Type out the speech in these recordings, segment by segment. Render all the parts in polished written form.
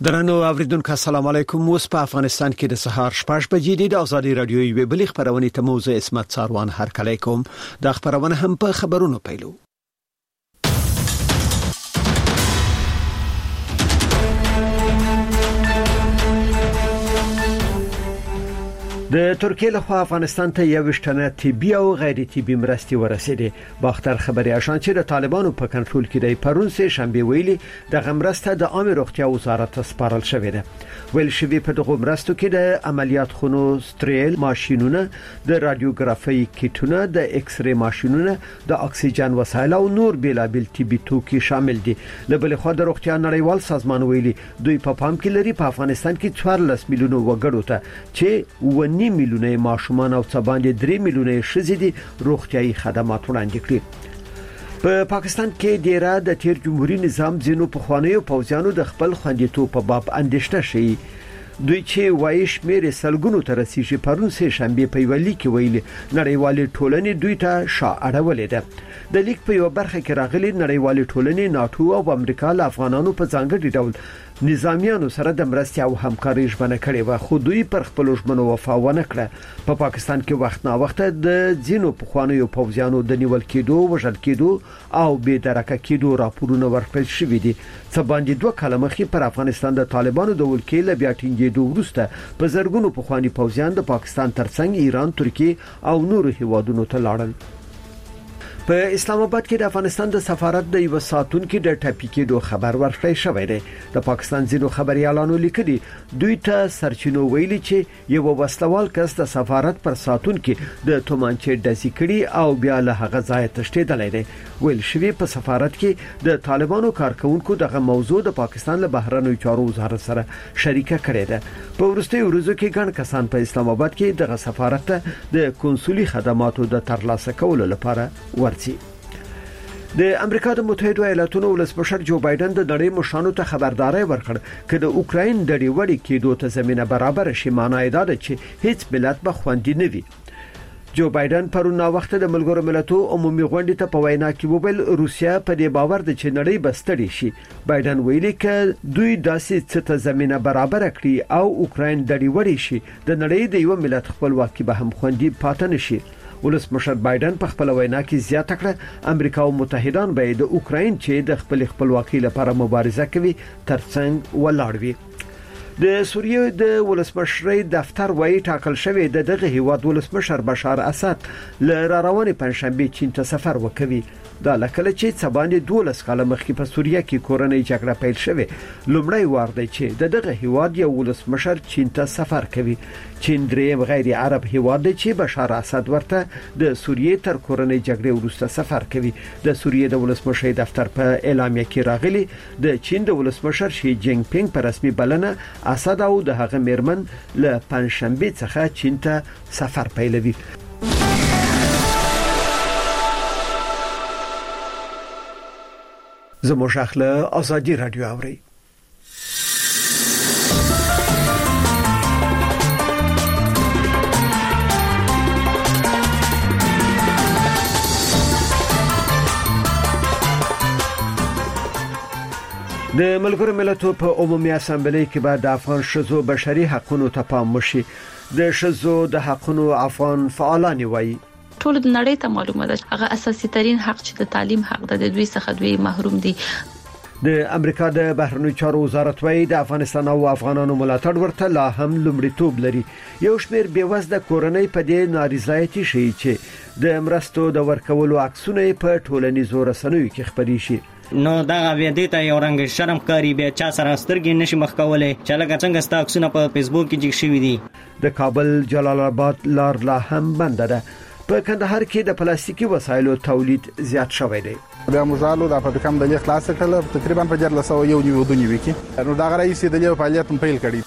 درنو اوریدونکو السلام علیکم. اوس په افغانستان کې د سهار 6 بجې د ازادي رادیو یو بل خبرونه ته موضوع اسمت ساروان هرکلی کوم. د خبرونه هم په خبرونو پیلو. د ترکیه له خوا افغانستان ته یو شتنه طبي او غیر طبي مرستې ورسېدې. باختر خبري آشان چې د طالبانو په کنټرول کې د پرون سه شنبه ویلي د غمرسته د عامه روغتیا وزارت سپارل شوې ده. ویل شوی په دغه مرستو کې د عملیات خونو ستریل ماشينونه، د رادیوګرافي کیټونه، د ایکس ری ماشينونه، د اکسیجن وسایل او نور بیلابل طبي توکي شامل دي. لبل خو د روغتیا نړیوال سازمان ویلي دوی په پام کې لري په افغانستان کې 14 میلیونه وګړو ته چې 9 میلیونه ماشومان او څه باندې 3 میلیونه ښځې دي روغتيایي خدمات وړاندې کړي. په پاکستان کې د را د تیر جمهوریت نظام ځینو په خوانیو پوځیانو د خپل خوندیتوب په باب اندېښنه شي. دوی چې وایي شمیر سلګونو تر رسیدي پرون سه شنبه په ویلي کې ویلي نړیوالې ټولنې دوی ته شاعرولې ده. د لیک په یو برخه کې راغلي نړیوالې ټولنې ناتو او امریکا له افغانانو په ځانګړي ډول نظامیانو سره د مرستې او همکاري ژمنه کړې و، خو دوی پر خپل ژمنو وفا ونه کړه. په پاکستان کې وخت نا وخت د ځینو پخوانیو پوځیانو د نیول کېدو، وژل کېدو او بې درکه کېدو راپورونه ورکړل شوې دي. څه باندې 2 کاله مخکې پر افغانستان د طالبانو د ولکې له بیا ټینګېدو وروسته په زرګونو پخوانی پوځیان د پاکستان ترڅنګ ایران، ترکیه او نورو هیوادونو ته لاړل. په اسلام آباد کې د افغانستان د سفارت د یو ساتونکو د ټاپي کېدو خبر ورکړی شوی دی. د پاکستان ځینو خبريالانو لیکلي دوی ته سرچینو ویلي چې یو وسلوال کس د سفارت پر ساتونکو د تومانچې ډزې کړي او بیا له هغه ځای تښتېدلی دی. ویل شوی په سفارت کې د طالبانو کارکونکو دغه موضوع د پاکستان له بهرنیو چارو وزارت سره شریکه کړې ده. په ورستي ورځو کې ګڼ کسان په اسلام آباد کې دغه سفارت ته د کنسولي خدماتو د ترلاسه کولو لپاره ورځي. د امریکا د متحده ایالاتونو ولسمشر جو بایدن د نړۍ مشرانو ته خبرداري ورکړ چې د اوکراین د ډیوړي کېدو ته زمينه برابر شي. معنی دا ده چې هیڅ ملت به خوندي نه وي. جو بایدن پرون نا وخت د ملګرو ملتونو عمومي غونډې ته په وینا کې وویل روسیا په دې باور ده چې نړۍ بستړي شي. بایدن ویلي چې دوی داسې څه ته زمينه برابر کړي او اوکراین د ډیوړي شي د نړۍ د یو ملت خپلواکي به هم خوندي پاتې نشي. ولسمشر بایدن په خپل وینا کې زیاته کړه امریکا او متحدان به د اوکراین چې د خپلواکۍ لپاره مبارزه کوي ترڅنګ ولاړ وي. د سوریه د ولسمشر دفتر وایي ټاکل شوی د دغه هیواد ولسمشر بشار اسد ل روانې پنځشنبه چین ته سفر وکوي. دا لکه چې څه باندې 12 کاله مخکې په سوریه کې کورنۍ جګړه پیل شوه. لومړی وار دی چې دغه هیواد یو ولسمشر چین ته سفر کوي. چین دریم غیر عرب هیواد دی چې بشار اسد ورته د سوریه تر کورنۍ جګړې وروسته سفر کوي. د سوریه د ولسمشر دفتر په اعلامیه کې راغلي د چین د ولسمشر شي جینګ پینګ په رسمي بلنه اسد او د هغه میرمن له پنځشنبه څخه چین ته سفر پیلوي. زموږ اخله ازادي رادیو اوري. د ملګرو ملتونو په عمومي اسامبلې کې بعد د افغان شذو بشري حقوقو ته پام وشي. د شذو د حقوقو افغان فعالان وایي ټول د نړۍ ته معلومه ده هغه اساسي ترين حق چې د تعلیم حق ده د دوی څخه دوی محروم دي. د امریکا د بهرنیو چارو وزارت وایي د افغانستان او افغانانو ملاتړ ورته لا هم لومړیتوب لري. یو شمېر بیوزله کورنۍ په دې نارضایتي شي چې د مرستو د ورکولو عکسونه په ټولنیزو رسنیو کې خپري شي. نو دا غوې دې ته یو رنګ شرم کاری به چا سره سترګې نشي مخ کولای چې لکه څنګه ستاکسونه په فیسبوک کې جګ شوی دي. د کابل جلال آباد لار لا هم بند ده. په کندهار کې د پلاستیکي وسایلو تولید زیات شوی دی. بیا موږ د فابریکې د لیک خلاص کړل تقریبا په 1401 کې نو دا غړي د لیک فعالیت پیل کړي.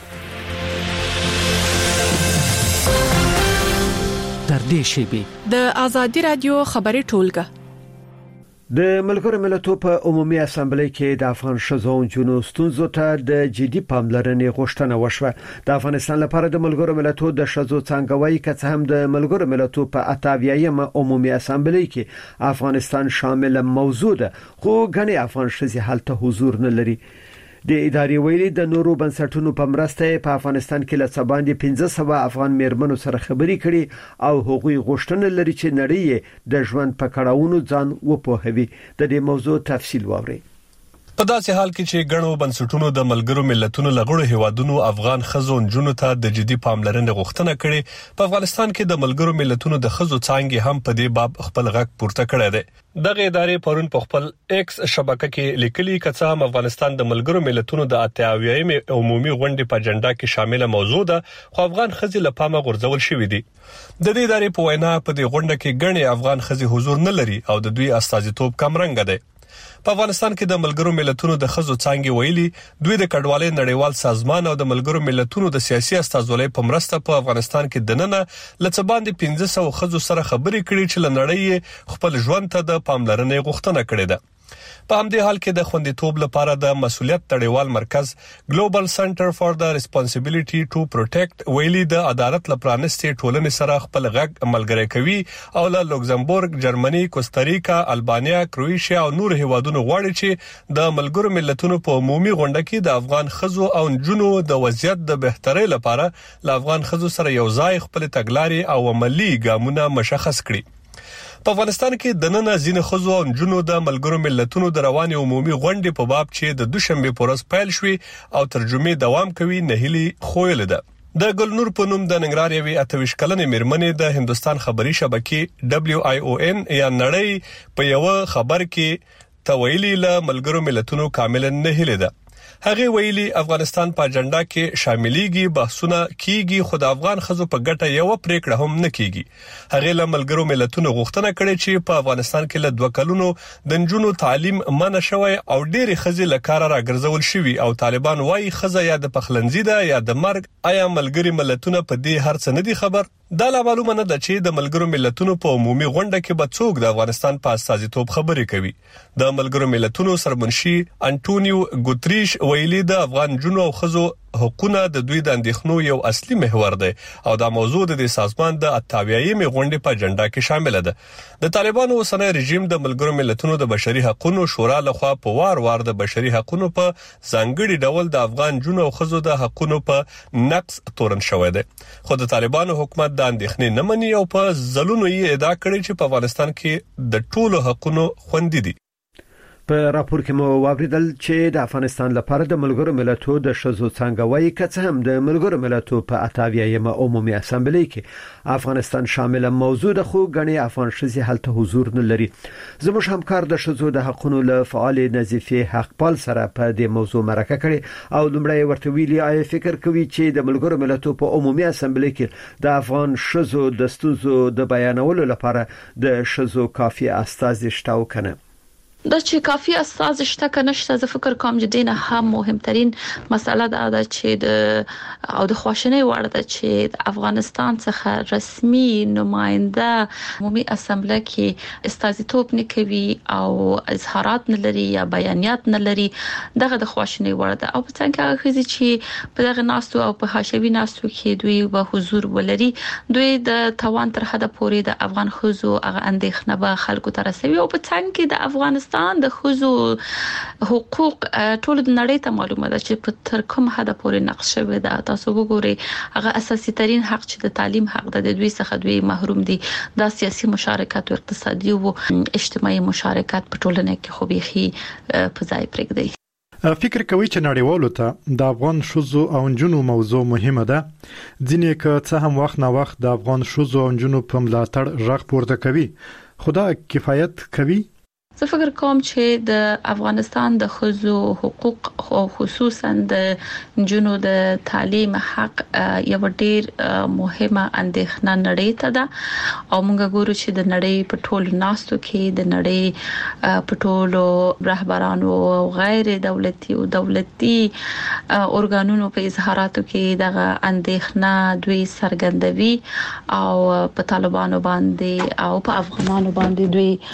تر دې شی د ازادي رادیو خبري ټولګه د ملګرو ملتونو په عمومي اسامبلې کې د افغان شذو جنو ستونزو ته د جدي پاملرنې غوښتنه وشوه. د افغانستان لپاره د ملګرو ملتونو د شذو څنګهوي کڅ هم د ملګرو ملتونو په 88 عمومي اسامبلې کې افغانستان شامل موضوع ده، خو غني افغان شذي حالت حضور نه لري. د ادارې ویلي د نورو بنسټونو په مرسته په افغانستان کې له باندې 1500 افغان میرمنو سره خبرې کړي او هغوی غوښتنه لري چې نړۍ د ژوند په کړهونو ځان وپوهوي. د دې موضوع تفصیل واوري. په داسې حال کې چې ګڼو بنسټونو د ملګرو ملتونو لغړو هیوادونو افغان خزو جنونو ته د جدي پاملرنې غوښتنه کړې، په افغانستان کې د ملګرو ملتونو د خزو څانګې هم په دې باب خپل غږ پورته کړی دی. دغه ادارې پرون په خپل ایکس شبکه کې لیکلي کڅه هم افغانستان د ملګرو ملتونو د 88 عمومي غونډې په اجنډا کې شامله موضوع ده، خو افغان خزي له پامه غورځول شوې دي. د دې ادارې په وینا په دې غونډه کې ګڼې افغان خزي حضور نه لري او د دوی استازیتوب کم رنګ دی. په افغانستان کې د ملګرو ملتونو د خزو څانګې ویلي دوی د کډوالۍ نړیوال سازمان او د ملګرو ملتونو د سیاسي استازولۍ په مرسته په افغانستان کې دننه لڅ باندې 1500 خزو سره خبرې کړي چې لنړۍ خپل ژوند ته د پاملرنې غوښتنه کړې ده. په همدې حال کې د خوندیتوب لپاره د مسؤلیت تړیوال مرکز Global Center for the Responsibility to Protect ویلي د عدالت لپرانستي ټولنې سره خپل غږ ملګری کوي او له لوکزمبورګ، جرمني، کوستاریکا، البانیا، کروئیشیا او نور هیوادونو غواړي چې د ملګرو ملتونو په عمومي غونډه کې د افغان خزو او جنونو د وضعیت د بهترۍ لپاره له افغان خزو سره یو ځای خپل تګلارې او عملی ګامونه مشخص کړي. په افغانستان کې د نن ځینې خزو او جنونو د ملګرو ملتونو د رواني عمومي غونډې په باب چې د دوشنبه په ورځ پیل شوې او ترجمه دوام کوي نهيلي خویل ده. د ګلنور په نوم د ننګرهار یوې 28 کلنې میرمنې د هندستان خبري شبکې WION یا نړۍ په یو خبر کې تویلی له ملګرو ملتونو کاملا نهيلي ده. هغه ویلي افغانستان په اجنډا کې شاملېږي، بحثونه کیږي، خو د افغان خزو په ګټه یو پریکړه هم نه کیږي. هغه له ملګرو ملتونو غوښتنه کړې چې په افغانستان کې له 2 کلونو د نجونو تعلیم منع شوی او ډېری خزي له کار راګرځول شوی او طالبان وايي خزه یا د پخلنځي ده یا د مرګ. آیا ملګری ملتونه په دې هر څه نه دي خبر؟ دا لا معلومه نه ده چې د ملګرو ملتونو په عمومي غونډه کې به څوک د افغانستان په استازیتوب خبرې کوي. د ملګرو ملتونو سرمنشي انټونیو ګوتریش ویلي د افغان جنونو او خزو حقوقونه د دوی د اندېښنو یو اصلي محور دی او دا موضوع د سازمان د 88 غونډې په اجنډا کې شامل ده. د طالبانو اوسنی رژیم د ملګرو ملتونو د بشري حقوقو شورا لخوا په وار د بشري حقوقو په ځانګړي ډول د افغان جنونو او خزو د حقوقو په نقص تورن شوی دی. خو د طالبانو حکومت د اندېښنې نه مني او په ځلونو یې ادعا کړې چې په افغانستان کې د ټولو حقوقو خوندي دي. په راپور کې مو واوریدل چې د افغانستان لپاره د ملګرو ملتونو د شذو څنګه وایي کڅ هم د ملګرو ملتونو په 88 عمومي اسامبلې کې افغانستان شامل موضوع د خو غني افغان شذي حالت حضور نه لري. زموږ همکار د شذو د حقونو له فعال نظیفه حقپال سره په دې موضوع مرکه کړي او لمړی ورته ویلي آی فکر کوي چې د ملګرو ملتونو په عمومي اسامبلې کې د افغان شذو د ستونزو د بیانولو لپاره د شذو کافي استازي شته او کنه. دا چې کافي اساس شته کنه شته زه فکر کوم چې دینه هم مهمترین مسله ده چې د او د خواشنۍ وړ ده چې د افغانستان څخه رسمي نماینده عمومي اسامبله کې استازیتوب نه کوي او اظهارات نه لري یا بیانات نه لري. دغه د خواشنۍ وړ ده او په څنګه هغه چې په دغه ناستو او په حاشوي ناستو کې دوی به حضور ولري، دوی د توان تر حد پورې د افغان خزو هغه اندېښنه به خلکو ته رسوي او په څنګه د افغانستان د خزو حقوق ټول د نړۍ ته معلومه ده چې په تر کوم حد پورې نقش شوی ده. تاسو وګورئ هغه اساسي ترين حق چې د تعلیم حق ده، د دوی څخه دوی محروم دي. دا سیاسي مشارکت او اقتصادي او اجتماعي مشارکت په ټولنه کې خو بيخي په ځای پرېږدي. فکر کوي چې نړیوالو ته د افغان شذو او جنونو موضوع مهمه ده. ځینې که څه هم وخت نه وخت د افغان شذو او جنونو په ملاتړ غږ پورته کوي، خدا کفایت کوي. زه فکر کوم چې د افغانستان د خزو حقوق او خصوصا د جنو د تعلیم حق یو ډیر مهمه اندېښنه نړۍ ته ده او موږ ګورو چې د نړۍ په ټولو ناستو کې د نړۍ په ټولو رهبرانو او غیر دولتي او دولتي اورګانونو په اظهاراتو کې دغه اندېښنه دوی څرګندوي او په طالبانو باندې او په افغانانو باندې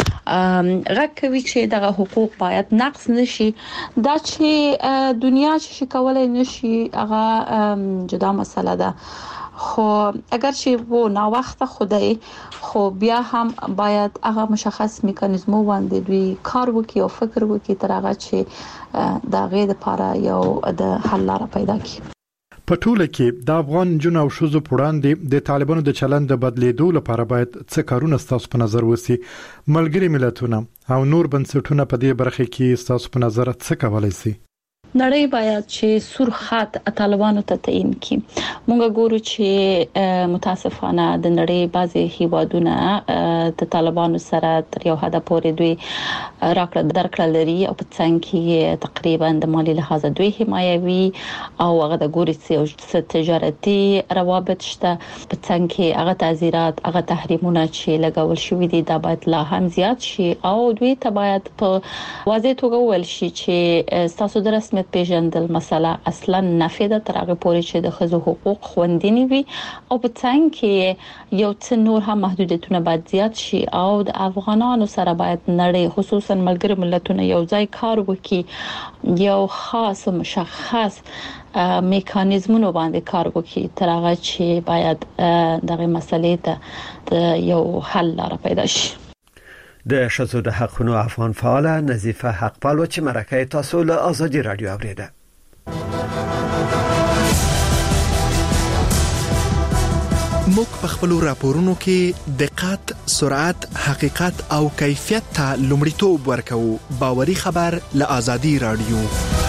دوی کوي چې دغه حقوق باید نقص نشي. دا چې دنیا چې کولای نشي هغه جدا مسله ده خو اگر چې وو نا وخت خدای خو بیا هم باید هغه مشخص میکانیزمو باندې دوی کار وکړي او فکر وکړي تر هغه چې دا غي د لپاره یو د حل لاره پیدا کړي. په ټوله کې د افغان جن او شوزو پوړاندې د طالبانو د چلند د بدلیدو لپاره باید څه کارونه ستاسو په نظر وسی؟ ملګری ملتونه او نور بنسټونه په دې برخه کې ستاسو په نظر څه کولای شي؟ نړۍ باید چې سور خط طالبانو ته تعین کړي. موږ ګورو چې متاسفانه د نړۍ بعضي هیوادونه د طالبانو سره تر یو حد پورې دوی راکړه درکړه لري او په څنګه کې تقریبا د مالی لحاظ دوی حمایوي او هغه د ګوري چې تجارتي روابط شته په څنګه کې هغه تعزیرات هغه تحریمونه چې لګول شوې دي دا باید لا هم زیات شي او دوی ته باید په واضح توګه ویل شي چې تاسو د رسمیت پیژندل مسله اصلا نفیده تر هغه پورې چې د خزو حقوق خوندینی وي او په څنګه کې یو څه نور هم محدودیتونه باید زیات شي او د افغانانو سره باید نړۍ خصوصا ملګری ملتونه یو ځای کار وکړي یو خاص مشخص میکانیزمونو باندې کار وکړي تر هغه چې باید دغه مسلې ته یو حل لاره پیدا شي. د شذو د حقونو افغان فعال نظیفه حقپال و چې مرکه تاسو له آزادی رادیو اوریده. موږ په خپل راپورونو کې دقت، سرعت، حقیقت او کیفیت ته لومړیتوب ورکوو. باوري خبر له آزادی رادیو.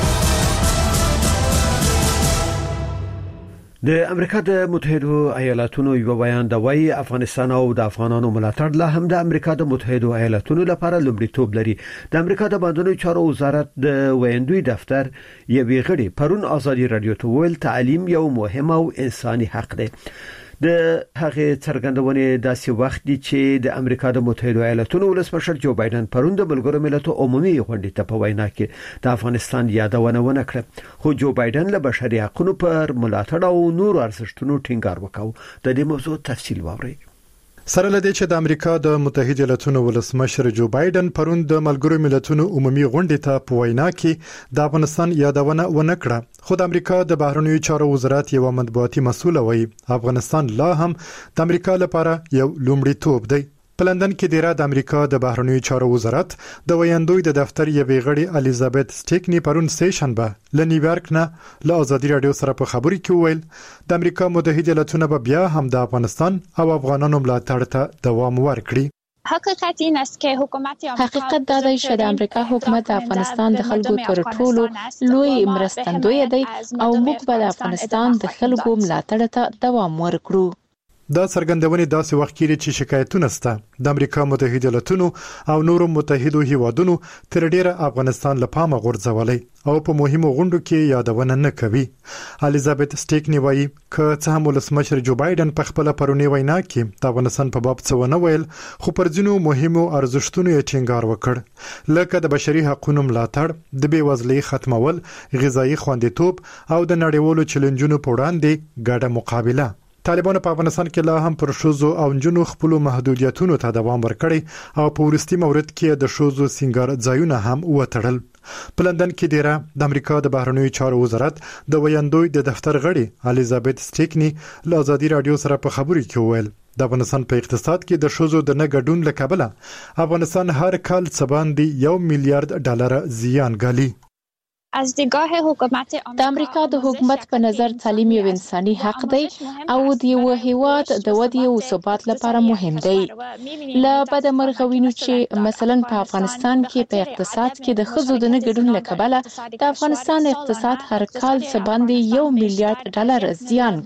د امریکا د متحده ایالاتونو یو بیان د وای افغانستان او د افغانانو ملاتړ له هم د امریکا د متحده ایالاتونو لپاره لومړیتوب لري. د امریکا د بندونو چارو وزارت د ویندوی دفتر یوې غړي پرون آزادی رادیو ته ویل تعلیم یو مهم او انساني حق دی. د هغه څرګندونې داسې وخت دی چې د امریکا د متحده ایالاتونو ولسمشر جو بایدن پرون د ملګرو ملتونو عمومي غونډې ته په وینا کې د افغانستان یادونه ونکړه خو جو بایدن له بشري حقوقو پر ملاتړ او نور ارزښتونو ټینګار وکاو. د دې موضوع تفصیل واورئ. سره لدې چې د امریکا د متحده ایالاتونو ولسمشر جو بایدن پرون د ملګرو ملتونو عمومي غونډې ته په وینا کې د افغانستان یادونه ونکړه خو د امریکا د بهرنیو چارو وزارت یو مطبوعاتي مسؤل وایي افغانستان لا هم د امریکا لپاره یو لومړیتوب دی. په لندن کې د امریکا د بهرنیو چارو وزارت د ویندوی د دفتر یوې غړي الیزابت سټیکنی پرون سه شنبه له نیویارک نه له آزادی رادیو سره په خبري کې ویل د امریکا متحده ایالاتونو به بیا هم د افغانستان او افغانانو ملاتړ ته دوام ورکړي. حقیقت این است که حکومت آمریکا حقیقت دا دی چې د امریکا حکومت د افغانستان د خلکو تر ټولو لوی مرستندوی دی او موږ به د افغانستان د خلکو ملاتړ ته دوام ورکړو. دا څرګندونې داسې وخت کې چې شکایتونه سته د امریکا متحده ایالاتونو او نورو متحدو هیوادونو تر ډیره افغانستان له پامه غورځولای او په مهمو غونډو کې یادونه نه کوي. الیزابت سټیکنی وایي که څه هم ولسمشر جو بایدن په خپل پرونی وینا کې د افغانستان په باب څه ونه ویل خو پر ځینو مهمو ارزښتونو یې ټینګار وکړ لکه د بشري حقوقو ملاتړ، د بېوزلۍ ختمول، غذایی خوندیتوب او د نړیوالو چیلنجونو په وړاندې ګډه مقابله. طالبانو په افغانستان کې لا هم پر شوزو او جنونو خپل محدودیتونو ته دوام ورکړي او په ورستي مورد کې د شوزو سنگار ځایونه هم وټړل. په لندن کې د امریکا د بهرنیو چارو وزارت د ویندوی د دفتر غړي الیزابت سټیکنی له آزادی رادیو سره په خبري کې ویل د افغانستان په اقتصاد کې د شوزو د نه ګډون لکبله افغانستان هر کال څه باندې $1 میلیارډ زیان ګالي. از دیدگاه حکومت د امریکا د حکومت په نظر تعلیم یو انساني حق دی او د یو هیواد د ودې او ثبات لپاره مهم دی. له بده مرغه وینو چې مثلا په افغانستان کې په اقتصاد کې د خزو د نه ګډون لکبله د افغانستان اقتصاد هر کال څه باندې $1 میلیارډ زیان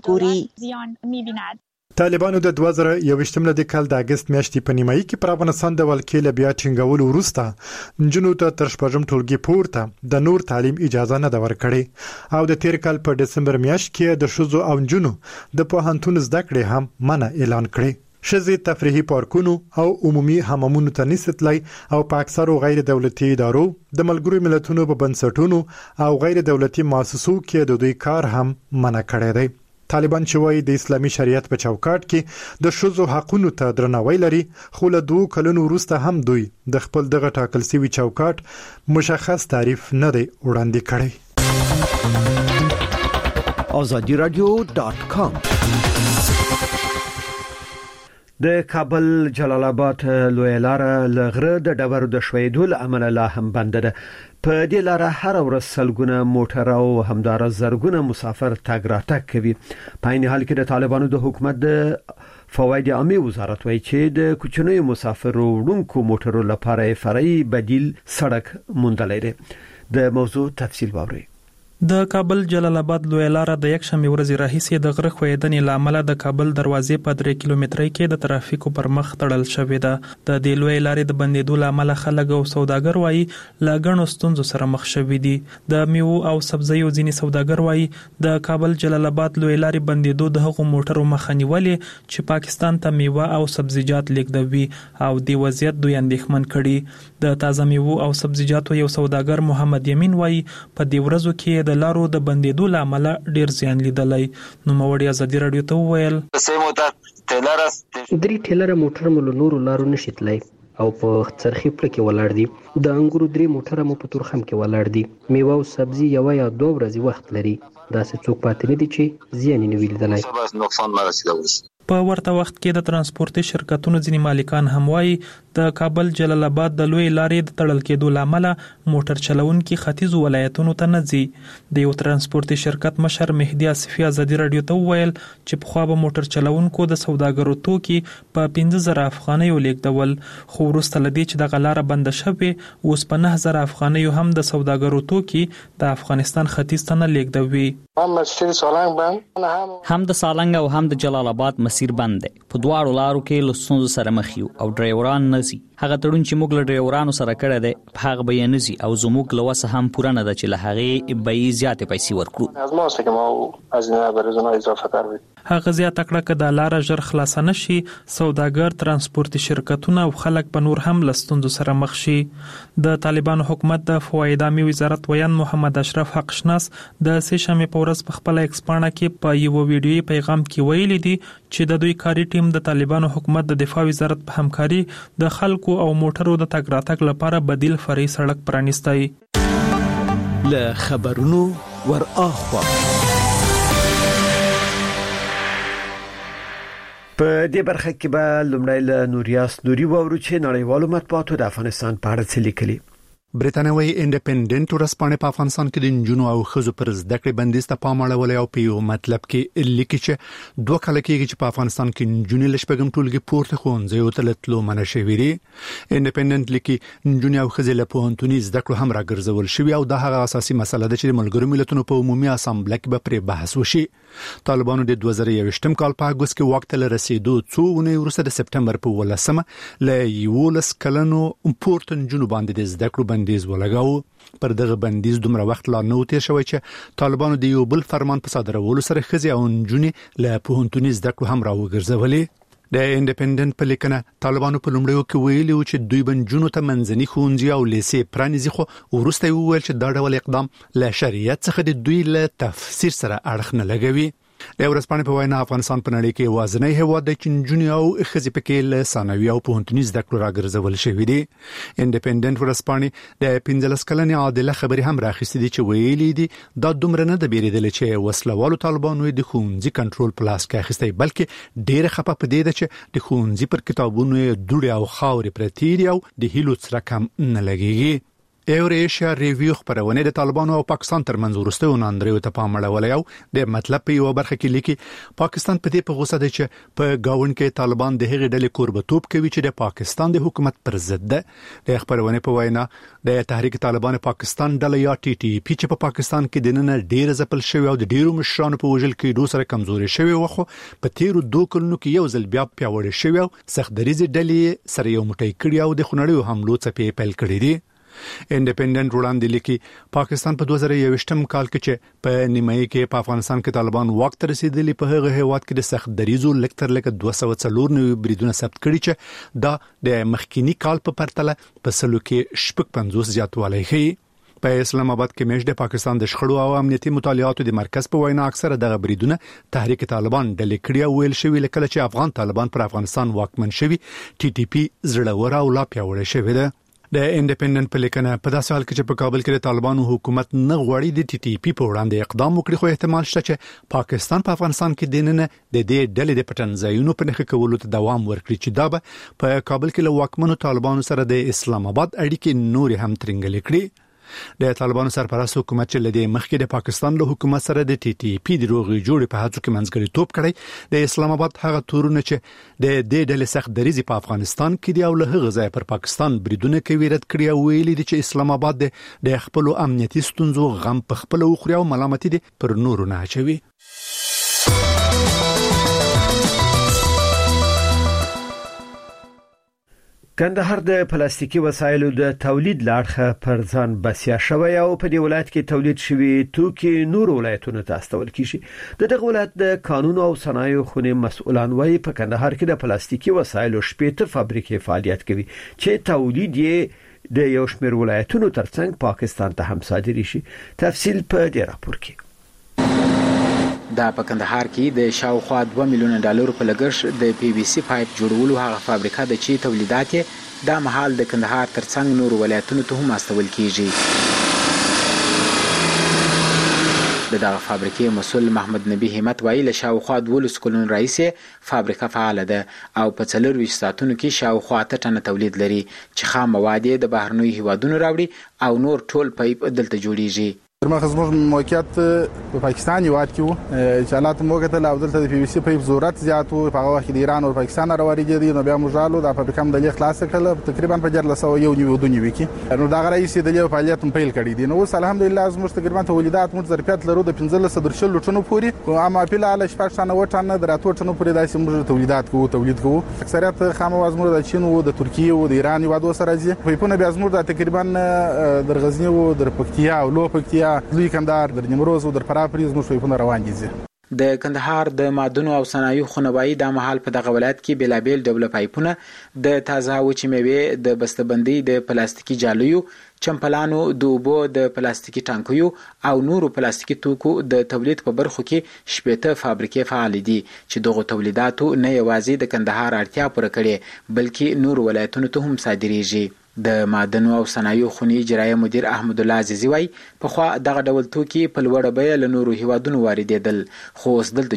ګوري. طالبانو د 2021 د کال د اگست میاشتې په نیمایي کې پر افغانستان د ولکې له بیا ټینګولو وروسته جنونو ته تر شپږم ټولګي پورته د نور تعلیم اجازه نه ده ورکړې او د تیر کال په دسمبر میاشت کې د شوزو او جنونو د پوهنتون زده کړې هم منع اعلان کړې. شذې تفریحي پارکونو او عمومي حمامونو ته نستلای او په اکثرو غیر دولتي ادارو د ملګرو ملتونو په بنسټونو او غیر دولتي مؤسسو کې د دوی کار هم منع کړی دی. طالبان چې وایي د اسلامي شریعت په چوکاټ کې د شذو حقوقو ته درناوی لري خو له 2 کلونو وروسته هم دوی د خپل دغه ټاکل شوی چوکاټ مشخص تعریف نه دی وړاندې کړی. azadiradio.com. د کابل جلال آباد لوی لار لغره د ډبرو د شویدو عمل لا هم بند ده. په دې لار هر ورځ سلګونه موټر او همدار زرګونه مسافر تګ راتګ کوي. په عین حال کې د طالبانو د حکومت د فواید عامه وزارت وايي چې د کوچنیو مسافرو وړونکو موټرو لپاره فرعي بدیل سړک موندلې ده. د موضوع تفصیل واوري. د کابل جلال آباد لوی لار د یک شنبه ورځ راهیسې د غره خویدنې لامل د کابل دروازې په 3 کیلومترۍ کې د ترافیکو پر مخ تړل شوې ده. د دې لوی لارې د بندیدو لامل خلک او سوداګر وایي لاګڼو ستونزو سره مخ شوي دي. د میوه او سبزیو ځینې سوداګر وایي د کابل جلال آباد لوی لارې بندیدو د هغو موټرو مخه نیولې چې پاکستان ته میوه او سبزیجات لیږدوي او د وضعیت دوی اندېښمن کړي. د تازه میوه او سبزیجاتو یو سوداګر محمد یمین وایي په دې ورځو کې د لارو د بندیدو لامل ډیر زیان لیدلای. نو موړی ازادي رادیو ته وویل درې ټیلر موټر مول نورو لارو نشیتلای او په څرخي پړ کې ولاړ دي. د انګورو درې موټر مو په تورخم کې ولاړ دي. میوه او سبزی یو یا 2 ورځې وخت لري. دا څه څوک پاتې نه دي چې زیان نه ویلدلای. نقصان نه رسیدلی. په ورته وخت کې د ترانسپورتي شرکتونو ځینې مالکان هم وایي د کابل جلال آباد د لوی لارې د تړل کېدو لامل موټر چلونکي ختیځو ولایتونو ته نه ځي. د یو ترانسپورتي شرکت مشر مهدي آصفي ازادي رادیو ته وویل چې په خوا به موټر چلونکو د سوداګرو توکي په 15000 افغانیو لیږدول، خو وروسته لدی چې د غلاره بند شوه اوس په 9000 افغانیو هم د سوداګرو توکي د افغانستان ختیځ ته نه لیږدوي. هم د سالنګ او هم د جلال آباد مسیر بند دی. په دواړو لارو کې له ستونزو سره مخ یو او ډرایوران نه ځي. هغه تړون چې موږ له ډرایورانو سره کړی دی په هغه به یې نه ځي او زموږ له وسه هم پوره نه ده چې له هغې به یې زیاتې پیسې ورکړو. هغه زیاته کړه که د لاره ژر خلاصه نه شي سوداګر، ترانسپورتي شرکتونه او خلک به نور هم له ستونزو سره مخ شي. د طالبانو حکومت د فواید عامه وزارت ویان محمد اشرف حق شناس د سه شنبه په ورځ په خپل ایکس پاڼه کې په یو ویډیويي پیغام کې ویلي دي چې د دوی کاري ټیم د طالبانو حکومت د دفاع وزارت په همکاري د خلکو او موټرو د تګ راتګ لپاره بدیل فرعي سړک پرانیستی. له خبرونو ور اخوا په دې برخه کې به لومړی له نوریاس نوري وورو چې نړیوالو مطبوعاتو د افغانستان په اړه څه لیکلي. برېټانوي انډیپندنت ورځپاڼه په افغانستان کې د نجونو او ښځو پر زده کړې بندیز ته پام اړولی او په یو مطلب کې لیکي چې 2 کال کېږي چې په افغانستان کې نجونې له شپږم ټولګي پورته ښوونځیو ته تللو منع شوي دي. انډیپندنت لیکي نجونې او ښځې له پوهنتوني زده کړو هم راګرځول شوي او دا هغه اساسي مسله ده چې د ملګرو ملتونو په عمومي اسامبله کې به پرې بحث وشي. طالبانو د 2021 کال په اګوست کې وخت له رسیدو څو ونې وروسته د سپټمبر په 18 له 11 کلنو پورته نجونو باندې د زده کړو بندیز ولګاو. پر دغه بندیز دومره وخت لا نه تیر شوی چې طالبانو د یو بل فرمان په صادرولو سره ښځې او نجونې له پوهنتوني زده کړو هم راوګرځولې. د انډیپندنت په لیکنه طالبانو په لومړیو کې ویلي و چې دوی بنجونو ته منځني ښوونځي او لیسې پرانیزي، خو وروسته ویل چې دا ډول اقدام له شریعت څخه د دوی له تفسیر سره اړخ نه لګوي. د ورځپاڼې په وینا افغانستان په نړۍ کې وازنۍ هیواد دی چې نجونې او ښځې پکې له ثانوي او پوهنتوني زده کړو راګرځول شوي دي. انډیپندنت ورځپاڼې د 15 کلنې عادله خبرې هم راخیستې دي چې ویلي دي دا دومره نه د بیریدل چې وسلوالو طالبانو د ښوونځي کنټرول په لاس کې اخیستی، بلکې ډېر خپه پدې ده چې د ښوونځي پر کتابونو دوړې او خاورې پرتې دي او د هیلو څرک هم نه لګيږي. ایوریشیا ریویو خبرونه د طالبانو او پاکستان ترمنځ ورسته وناندریو ته پام اړولی او د مطلب په یو برخه کې لیکي پاکستان په دې په غوسه دی چې په گاون کې طالبان د هغې ډلې کوربتوب کوي چې د پاکستان د حکومت پر ضد ده. د خبرونه په وینا د تحریک طالبان پاکستان ډله یا ټي ټي پی چې په پاکستان کې د نن ډیر ځپل شوی او د ډیرو مشرانو په وژل کې دوه سره کمزوري شوی وخو په تیرو 2 کلونو کې یو ځل بیا پیاوړی شوی او سختدریزي ډلې سره یو موټی کړی او د خنړیو حملو څخه پیل کړی دي. انډیپندنت وړاندې لیکي پاکستان په 2021 کال کې چې په نیمایي کې په افغانستان کې طالبان وخت رسیدلی په هغه هیواد کې د سخت دریزو لکتر لکه 240 بریدونه ثبت کړي چې دا د مخکینی کال په پرتله په سلو کې 50 زیاتوالی ښیي. په اسلام آباد کې مېشت د پاکستان د شخړو او امنیتي مطالعاتو د مرکز په وینا اکثره دغه بریدونه تحریک طالبان ډلې کړي او ویل شوی لکه چې افغان طالبان پر افغانستان واکمن شوی ټي ټي پی زړور او لا پیاوړی شوی ده. د انډیپندنت په لیکنه په داسې حال کې چې په کابل کې د طالبانو حکومت نه غواړي د ټي ټي پی په وړاندې اقدام وکړي، خو احتمال شته چې پاکستان په افغانستان کې دننه د دې ډلې د پټنځایونو په نخښه کولو ته دوام ورکړي چې دا به په کابل کې له واکمنو طالبانو سره د اسلام آباد اړیکې نور هم ترنګل کړي. د طالبانو سرپرست حکومت چې لدی مخکې د پاکستان له حکومت سره د ټي ټي پی د روغي جوړې په هڅو کې منځګړیتوب کړی، د اسلام آباد هغه تورونه چې د دې ډلې سخت دریزي په افغانستان کې دی او له هغه ځای پر پاکستان بریدونه کوي رد کړی او ویلي دي چې اسلام آباد د خپل امنیتي ستونزو غم په خپل وخوري او ملامتي دي پر نورو نه اچوي. کندهار د پلاستیکي وسایلو د تولید لاړخه پر ځان بسیا شوی او په دې ولایت کې تولید شوی توکي نور ولایتونو ته استول کیږي. دغه ولایت د قانون او صنایع خونې مسؤلان وايي په کندهار کې د پلاستیکي وسایلو 18 فابریکې فعالیت کوي چې تولید یې د یو شمېر ولایتونو ترڅنګ پاکستان ته هم صادري شي. تفصیل په دې راپور کې. دا په کندهار کې د شاوخوا 2 میلیون ډالر په لګښت د پی وی سی پایپ جوړولو هغه فابریکه د چي تولیدات د محل د کندهار ترڅنګ نور ولایتونو ته هم استول کیږي. دغه فابریکې مسؤل محمد نبی همت وایي له شاوخوا 12 کلون رئیس فابریکه فعال ده او په 24 ساعتونو کې شاوخوا 8 ټنه تولید لري چې خام مواد د بهرنیو هیوادونو راوړي او نور ټول پایپ دلته جوړیږي. مرکز موقعیت په پاکستان یوات کې چې حالات موقعیت لا دلته د پی وی سی په ضرورت زیات او په وخت د ایران او پاکستان راوړي دي نو بیا مجالو د فابریکه د لیک خلاص کړل تقریبا په 492 کې نو دا غړي چې د لیک فعالیت پیل کړي دي. نو الحمدلله زموږ تقریبا تولیدات موږ ظرفیت لرو د 15 ټنو پوري او اما په لاله شپږ ټنه و ټنه د راتو ټنو پوري داسې موږ تولیدات کوو. اکثریت خام مواد د چین او د ترکیه او د ایران یوادو سره دي. په پونه بیا زموږ د تقریبا د غزنی او د پکتیا او لو پکتیا لوی کندهار د نیمروز او د فرافریز مو شویونه روان دي. د کندهار د مادونو او صنایع خونوایی د محل په دغه ولایت کې بلابل ډول پایپونه د تازه وچې میوه د بسته‌بندۍ د پلاستیکي جالیو چمپلانو د اوبو د پلاستیکي ټانکیو او نورو پلاستیکي توکو د تولید په برخو کې 18 فابریکې فعال دي چې دغه تولیداتو نه یوازې د کندهار اړتیا پوره کړي بلکې نور ولایتونو ته هم صادریږي. د معدنو او صنایع خونې اجرایي مدیر احمد الله عزیزی وای په خوا دغه ډول توکي په لوړه بیه له نورو هیوادونو واردېدل خو اوس دلته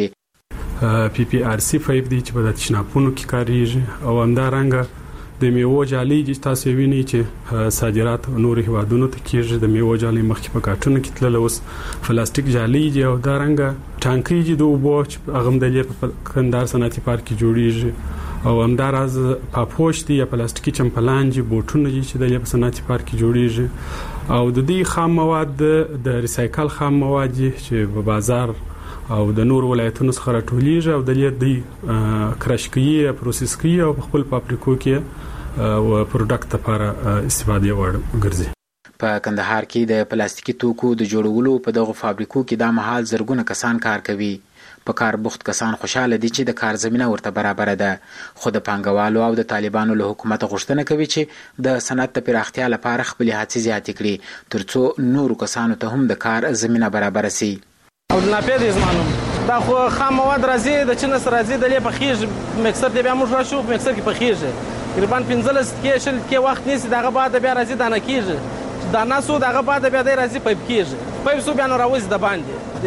جوړیږي. پی پی آر سی 5 دی چې په تشناپونو کې کاریږي او همدارنګه د میوه جالي چې تاسو وینئ چې صادرات نورو هیوادونو ته کیږي. د میوه جالي مخکې په کارټونو کې تلل اوس پلاستیک جالي دی او همدارنګه ټانکي دی د اوبو چې هغه د لیک کندهار صنعتي پارک کې جوړیږي او همداراز پاپوش دی یا پلاستیکي چمپلان دي بوټونه دي چې د لیک صنعتي پارک کې جوړیږي او د دې خام مواد د ریسایکل خام مواد چې په بازار او د نور ولایتونو څخه راټولیږي او د دې کرش کوي پروسس کوي او خپل فابریکو کې او پروډکټ لپاره استفاده وړ ګرځي. په کندهار کې د پلاستیکي توکو د جوړولو په دغه فابریکو کې د محل زرګونه کسان کار کوي. په کار بوخت کسان خوشاله دي چې د کار زمينه ورته برابر ده خو د پنګوالو او د طالبانو له حکومت غوښتنه کوي چې د صنعت د پراختیا لپاره خپل هڅې زیاتې کړي ترڅو نورو کسانو ته هم د کار زمينه برابر شي. او نه پیدا زمانم دا خو خام مواد راځي د چین سره راځي د لې پخېږي مکسر دی بیا موږ راشو مکسر کې پخېږي تقریبا 15 کې وخت نیسي دغه بعد بیا راځي دا نه کیږي دا نه سو دغه بعد بیا دی راځي پایپ کیږي پایپ سو بیا نو راوځي د باندې.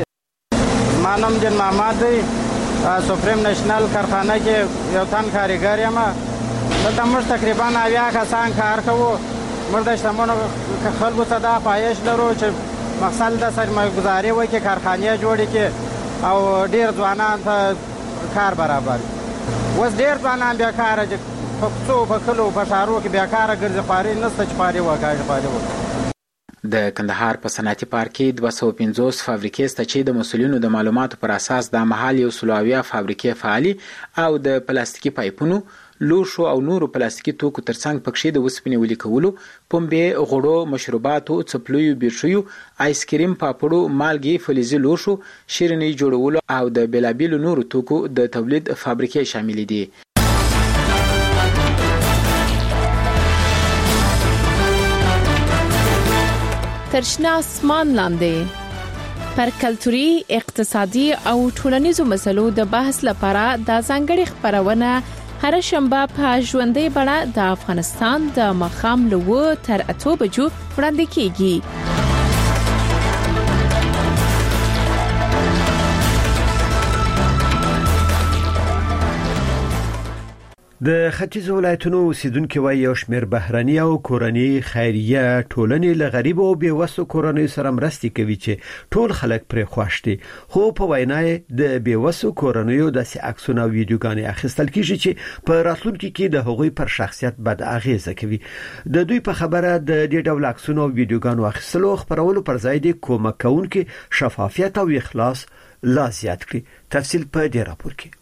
مانم جن محمد دی سپریم نشنل کارخانه کې یو تن کارګر یم دلته موږ تقریبا 90 کسان کار کوو. موږ د شتمنو خلکو ته دا پایش لرو چې مقصد د سرمایه‌ګذاري وکړي کارخانې جوړې کړي او ډیر ځوانان ته کار برابر وس ډیر ځوانان بیا کار په کلو په شهرو کې بیا کار ګرځي خاري نسته چې پاره وکړي. د کندهار په صنعتي پارک کې 250 فابریکې شته چې د مسؤلینو د معلوماتو پر اساس د محل یو سلوویه فابریکې فعالي او د پلاستیکي پایپونو لوښو او نورو پلاستیکي توکو ترڅنګ پکې د وسپنې ولي کولو پمبې غوړو مشروباتو څپلیو بیرشیو آیس کریم پاپړو مالګي فلزي لوښو شیریني جوړولو او د بلابل نورو توکو د تولید فابریکې شامل دي. ترشنا اسمان لاندې پر کلتوري اقتصادي او ټولنیزو مسلو د بحث لپاره د ځانګړي خبرونه هر شنبه په ژوندۍ بڼه د افغانستان د مخام له 8 تر 8 بجو وړاندې کیږي. د ختیځ ولایتونو اوسیدونکو وایي یو شمېر بهرني او کورنۍ خیریه ټولنې له غریب او بیوسو کورنۍ سره مرستې کوي چې ټول خلک پرې خوښ دي، خو په وینای د بیوسو کورنۍ د عکسونو او ویډیوګانې اخیستل کیږي چې په راتلونکي کې د هغوی پر شخصیت بد اغیزه کوي. د دوی په خبره د دې ډول عکسونو او ویډیوګانو اخیستلو خبرولو پر ځای د کومک کوونکي شفافیت او اخلاص لا زیات کړي. تفصیل په دې راپور کې.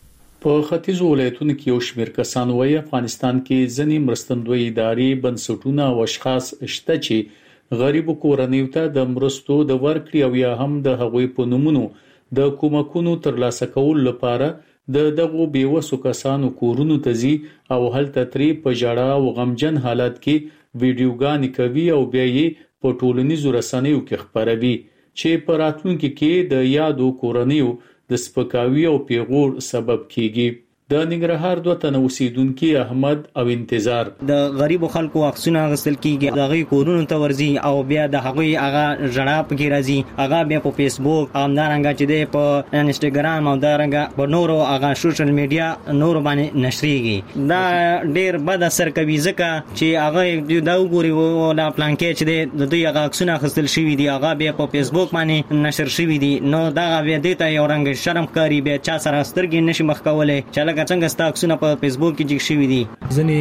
په ختیځ ولایتونو کې یو شمېر کسان وايي افغانستان کې ځینې مرستندوی ادارې بنسټونه او اشخاص شته چې غریب کورنیو ته د مرستو د ورکړې او یا هم د هغوی په نومونو د کومکونو ترلاسه کول لپاره د دغو بیوسو کسانو کورونو ته ځي او هلته ترې په ژړا او غمجن حالت کې ویډیوګانې کوي او بیا یې په ټولنیزو رسنیو کې خپروي چې په راتلونکي کې د یادو کورنیو د سپکاوي او پیغور سبب کیږي. د ننګرهار دوه تنه اوسیدونکو احمد او انتظار د غریب خلکو عکسونه غسل کیږي، دغه کورونو ته ورځي او بیا د هغه ژړا پکې راځي، هغه بیا په فیسبوک او دارنګه چې د په انستګرام او دارنګه په نورو هغه سوشل میډیا نور باندې نشریږي. دا ډیر بد اثر کوي ځکه چې هغه دا وګوري او دا پلان کې چې د دوی هغه عکسونه غسل شوی دي، هغه بیا په فیسبوک باندې نشر شوی دي، نو دا بیا د ته یو رنګ شرم کاری بیا چا سره سترګې نشي مخ کولای چې څنګه ستاکسونه په فیسبوک کې جګ شوی دي.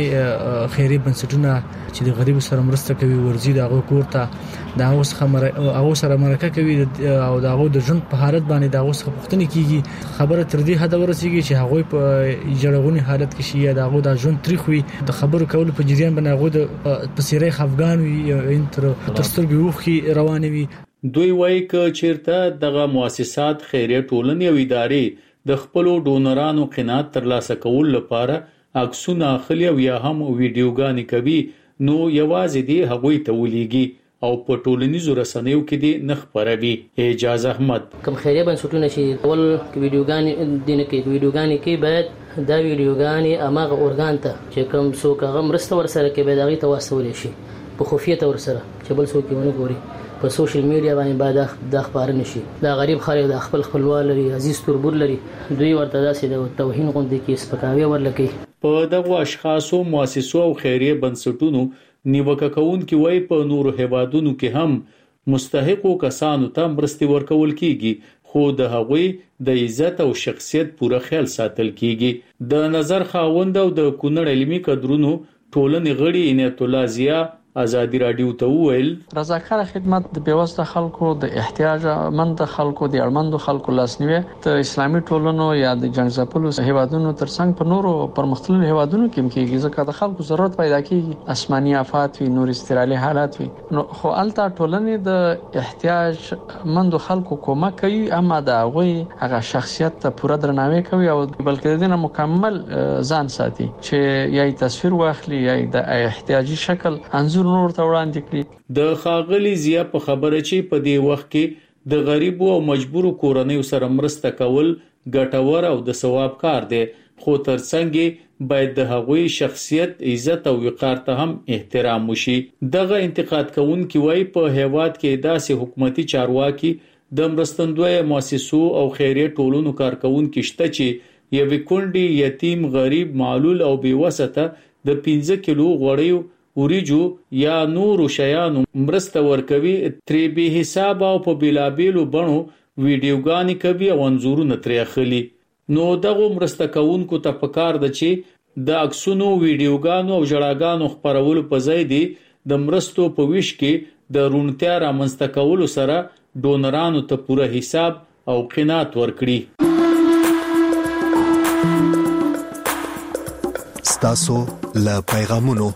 ځنې خیري بنسټونه چې د غریب سره مرسته کوي ورزي د هغه کوړه د هغه سره مرکه کوي او د هغه د ژوند په حالت باندې د هغه څخه پوښتنه کیږي. خبره تر دې حد ورسیږي چې هغه په جړغونی حالت کې شي د هغه د ژوند تاریخ وي، د خبرو کولو په جریان باندې هغه د پسیرې خفغان وي تر سترګې وخی روان وي. دوی وایي چې چیرته دغه مؤسسات خیریه ټولنې او ادارې د خپل ډونرانو قناعت ترلاسه کول لپاره عکسونه اخلي او یا هم ویډیوګانې کوي، نو یوازې دی هغوی ته ولېږي او په ټولنیزو رسنیو کې دی نه خپروي. اعجاز احمد کوم خیریه بنسټونه چې ول ویډیوګانې دینه کې ویډیوګانې کې باید دا ویډیوګانې اماغه اورګان ته چې کوم څوک هغه مرسته ورسره کوي باید هغه ته واسول شي په خفیه ته ورسره چې بل څوک ونه ګوري په سوشل میډیا باندې باید د خبر نشي. دا غریب خلک د خپل خپلوان لري، عزیز تربور لري، دوی ورته داسې د توهین غوندې کې سپکاوي ورلکي. په دغه اشخاصو مؤسسو او خیریه بنسټونو نیوکه کوونکي وایي په نورو هیوادونو کې هم مستحقو کسانو ته مرستې ورکول کیږي، خو د هغوی د عزت او شخصیت پوره خیال ساتل کیږي. د نظر خاوند او د کونړ علمي کدرونو ټولنې غړي عنایت الله ضیا ازادي رادیو ته وویل رضاکار خدمت د بیوسته خلکو د احتیاج مند خلکو د اړمندو خلکو لاسنیوي د اسلامي ټولنو یا د جنگ ځپلو هیوادونو ترڅنګ په نورو پرمختللو هیوادونو کې کېږي، ځکه د خلکو ضرورت پیدا کیږي، آسماني آفات وي، نور استرالي حالات وي، نو خو الته ټولنې د احتیاج مند خلکو کومک کوي، اما دا غوي هغه شخصیت ته پوره درناوی کوي او بلکې د دې مکمل ځان ساتي چې یای تصویر واخلي یا د احتیاجي شکل انځور نور ته وړاندې کړي. د خاغلی ضیا په خبره چې په دې وخت کې د غریب او مجبور کورنیو سره مرسته کول ګټور او د ثواب کار دی، خو ترڅنګ باید د هغوی شخصیت، عزت او وقار ته هم احترام وشي. دغه انتقاد کوونکي وایي په هیواد کې داسې حکومتي چارواکي د مرستندوی مؤسسو او خیریه ټولنو کارکونکو شته چې یوې کونډې، یتیم، غریب، معلول او بیوسته د 15 کیلو غوړیو اوریجو یا نورو شیانو مرسته ورکوي، ترې به حساب او په بلابلو بڼو ویډیوګانې کوي او انځورونه ترې اخلي. نو دغه مرسته کوونکو ته پکار ده چې د عکسونو، ویډیوګانو او ژړاګانو خپرولو په ځای دی د مرستو په ویش کې د رونتیا رامنځته کولو سره ډونرانو ته پوره حساب او قناعت ورکړي. ستاسو له پیغامونو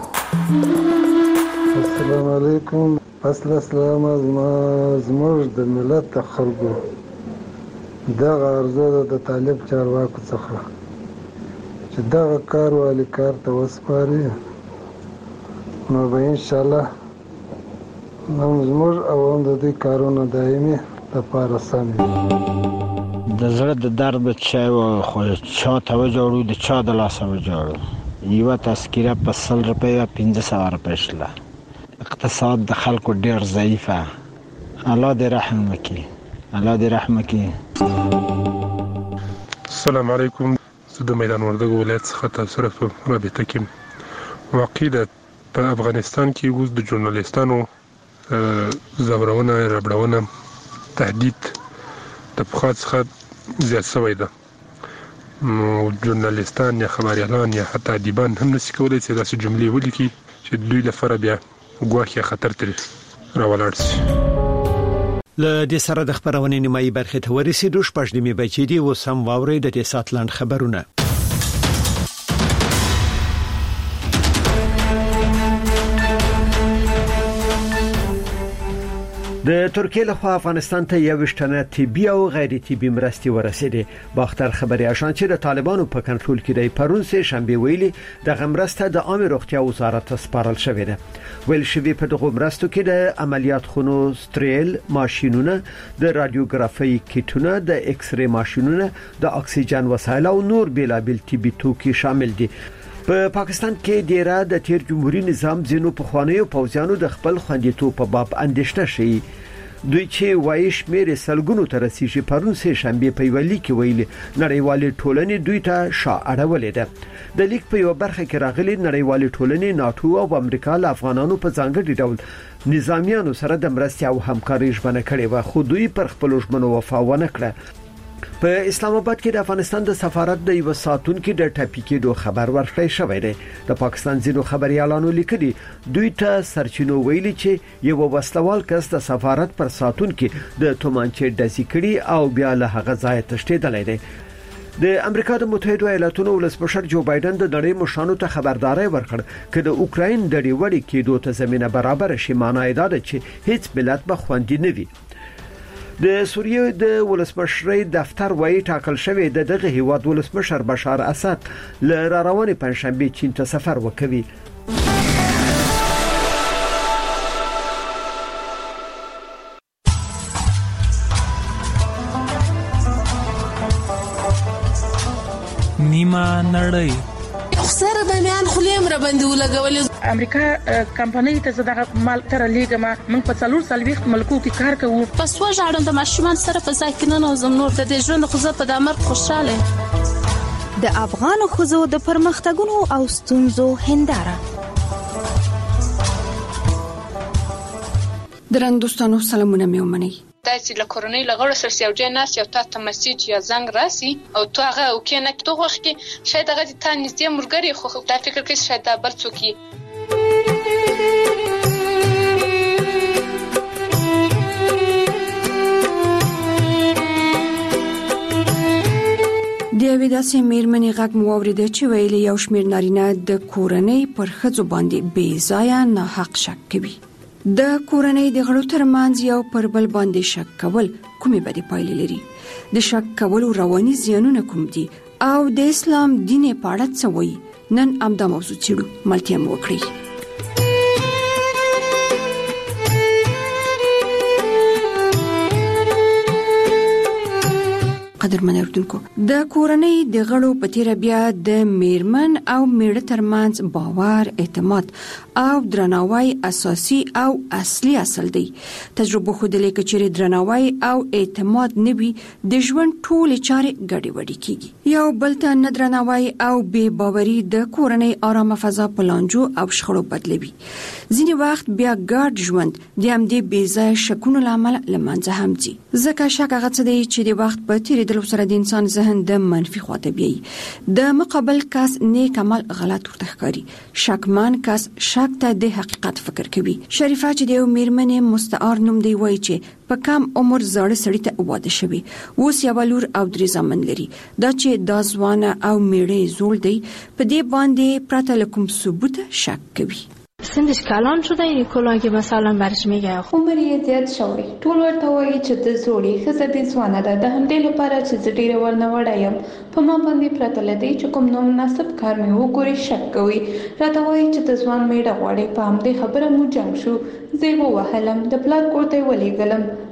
السلام علیکم. اصل اسلام زموږ د ملت د خلکو دغه ارزو د طالب چارواکو څخه چې دغه کار والی کار ته وسپاري، نو به ان شاء الله زموږ او هم د دې کارونه دایمي لپاره سم وي. د زړه د درد چا خو چا ته وجوړو د چا د لاس وجوړو یو تذکره په 100 روپیا 1500 روپیا شله. اقتصاد د خلکو ډیر ضعیفه. الله دې رحم وکړي. الله دې رحم وکړي. السلام علیکم. زه د میدان وردګو ولایت څخه تاسو سره په رابطه کې واقع ده. په افغانستان کې اوس د ژورنالیستانو زورونه ربړونه تهدید د پخوا څخه زیات شوی ده. ژورنالیستان یا خبریالان یا حتی ادیبان هم نشي کولای چې داسې جملې ولیکي چې دوی لپاره بیا ګواښ یا خطر ترې راولاړ شي. له دې سره د خبرونې نیمایي برخې ته ورسېدو. شپږ نیمې بچې دي او سم واوري د دې ساتلند خبرونه. د ترکیه له خوا افغانستان ته 21 تنه طبي او غیر طبي مرستې ورسېدې. باختر خبري اشان چې د طالبانو په کنټرول کې دی پرون سه شنبه ویلي د غمرسته د عامه روغتیا وزارت سپارل شوې ده. ویل شوی په دغه مرستو کې د عملیات خونو ستریل ماشينونه، د رادیوګرافي کیټونه، د ایکس ری ماشينونه، د اکسیجن وسایل او نور بیلابل طبي توکي شامل دي. په پاکستان کې ډیره د تیر جمهوریت نظام ځینو په خوانیو پوځیانو د خپل خوندیتوب په باب اندېښنه شي. دوی چې وایي شمېر سلګونو تر رسیدي پرون سه شنبه په ویلي کې ویلي نړیوالې ټولنې دوی ته شا اړولې ده. د لیک په یو برخه کې راغلي نړیوالې ټولنې ناتو او امریکا له افغانانو په ځانګړي ډول نظامیانو سره د مرستې او همکارۍ ژمنه کړې و، خو دوی پر خپل ژمنو وفا ونه کړه. په اسلام آباد کې د افغانستان د سفارت د یو ساتونکو د ټاپي کېدو خبر ورکړی شوی دی. د پاکستان ځینو خبريالانو لیکلي دوی ته سرچینو ویلي چې یو وسلوال کس د سفارت پر ساتونکو د تومانچې ډزې کړي او بیا له هغه ځای تښتېدلی دی. د امریکا د متحده ایالاتونو ولسمشر جو بایدن د نړۍ مشرانو ته خبرداري ورکړ چې د اوکراین د ډیوړې کېدو ته زمينه برابر شي. معنی دا ده چې هیڅ ملت به خوندي نه وي. د سوریه د ولسمشر دفتر وایي ټاکل شوی د دغه هیواد ولسمشر بشار اسد له روانې پنځشنبه چین ته سفر وکوي. نیمه نړۍ سره د میان خلیم را باندې ولګول. امریکا کمپنۍ ته زده مال تر لیګما موږ په 440 ملکو کې کار کوو. پس وژاړم د ماشومان سره په ځای کې نه نوزم نور د ژوند خو په دامر خوشاله. د افغان خوځو د پرمختګونو او ستونزو هنداره. درنوستانو سلامونه مې ومنئ. دا چې له کورونی لغړ سره سیوجه ناس یو تا مسیج یا زنګ راسي او تو هغه او کې نه تو خوښ کې شاید هغه ته نږدې مرګري خو دا فکر کې شاید دا بل څوک د ویداسې میرمنې غږ مو اوریده چې ویلي یو شمېر نارینه د کورنۍ پر ښځو باندې بې ځایه ناحق شک کوي. د کورنۍ د غړو ترمنځ یو پر بل باندې شک کول کومې بدې پایلې لري؟ د شک کولو رواني زیانونه کوم دي او د اسلام دین په اړه څه وایي؟ نن امدا موضوع چیرو ملتیا مو وکړي. قدرمن اوردونکو، د کورنۍ د غړو په تیر بیا د میرمن او میړه ترمنځ باور، اعتماد او درناوی اساسي او اصلي اصل دی. تجربه خو د لیک چیرې درناوی او اعتماد نوي د ژوند ټول چارې ګډې وډې کیږي. یو بل ته نه درناوی او بې باوري د کورنۍ آرامه فضا پلانجو او شخړو بدلوي. ځینې وخت بیا ګډ ژوند د همدې بې ځای شکونو لامل لمنځه هم ځي. ځکه شک هغه څه دی چې د وخت په تیریدلو سره د انسان ذهن د منفي خواته بیایي. د مقابل کس نیک عمل غلط ورته ښکاري. شکمن کس شک ته د حقیقت فکر کوي. شریفه چې د یو میرمنې مستعار نوم دی وایي چې په کم عمر زړه سړی ته واده شوی، اوس یو لور او درې زامن لري. دا چې دا ځوانه او میړه زوړ دی په دې باندې پرته لکم ثبوت شک کوي. سنش کلان شده این کلا که مثلا برش میگه عمر یې زیات شوی. ټول ورته وایي چې د زوړی ښځه دې ځوانه ده. د همدې لپاره چې زه ډېره ورنه وړه یم په ما باندې پرته له دې چې کوم نو مناسب کار مې وګوري شک کوي. راته وایي چې د ځوان میړه غواړي. په همدې خبره مو جنګ شو. زه یې ووهلم، د پلار کور ته یې ولېږلم.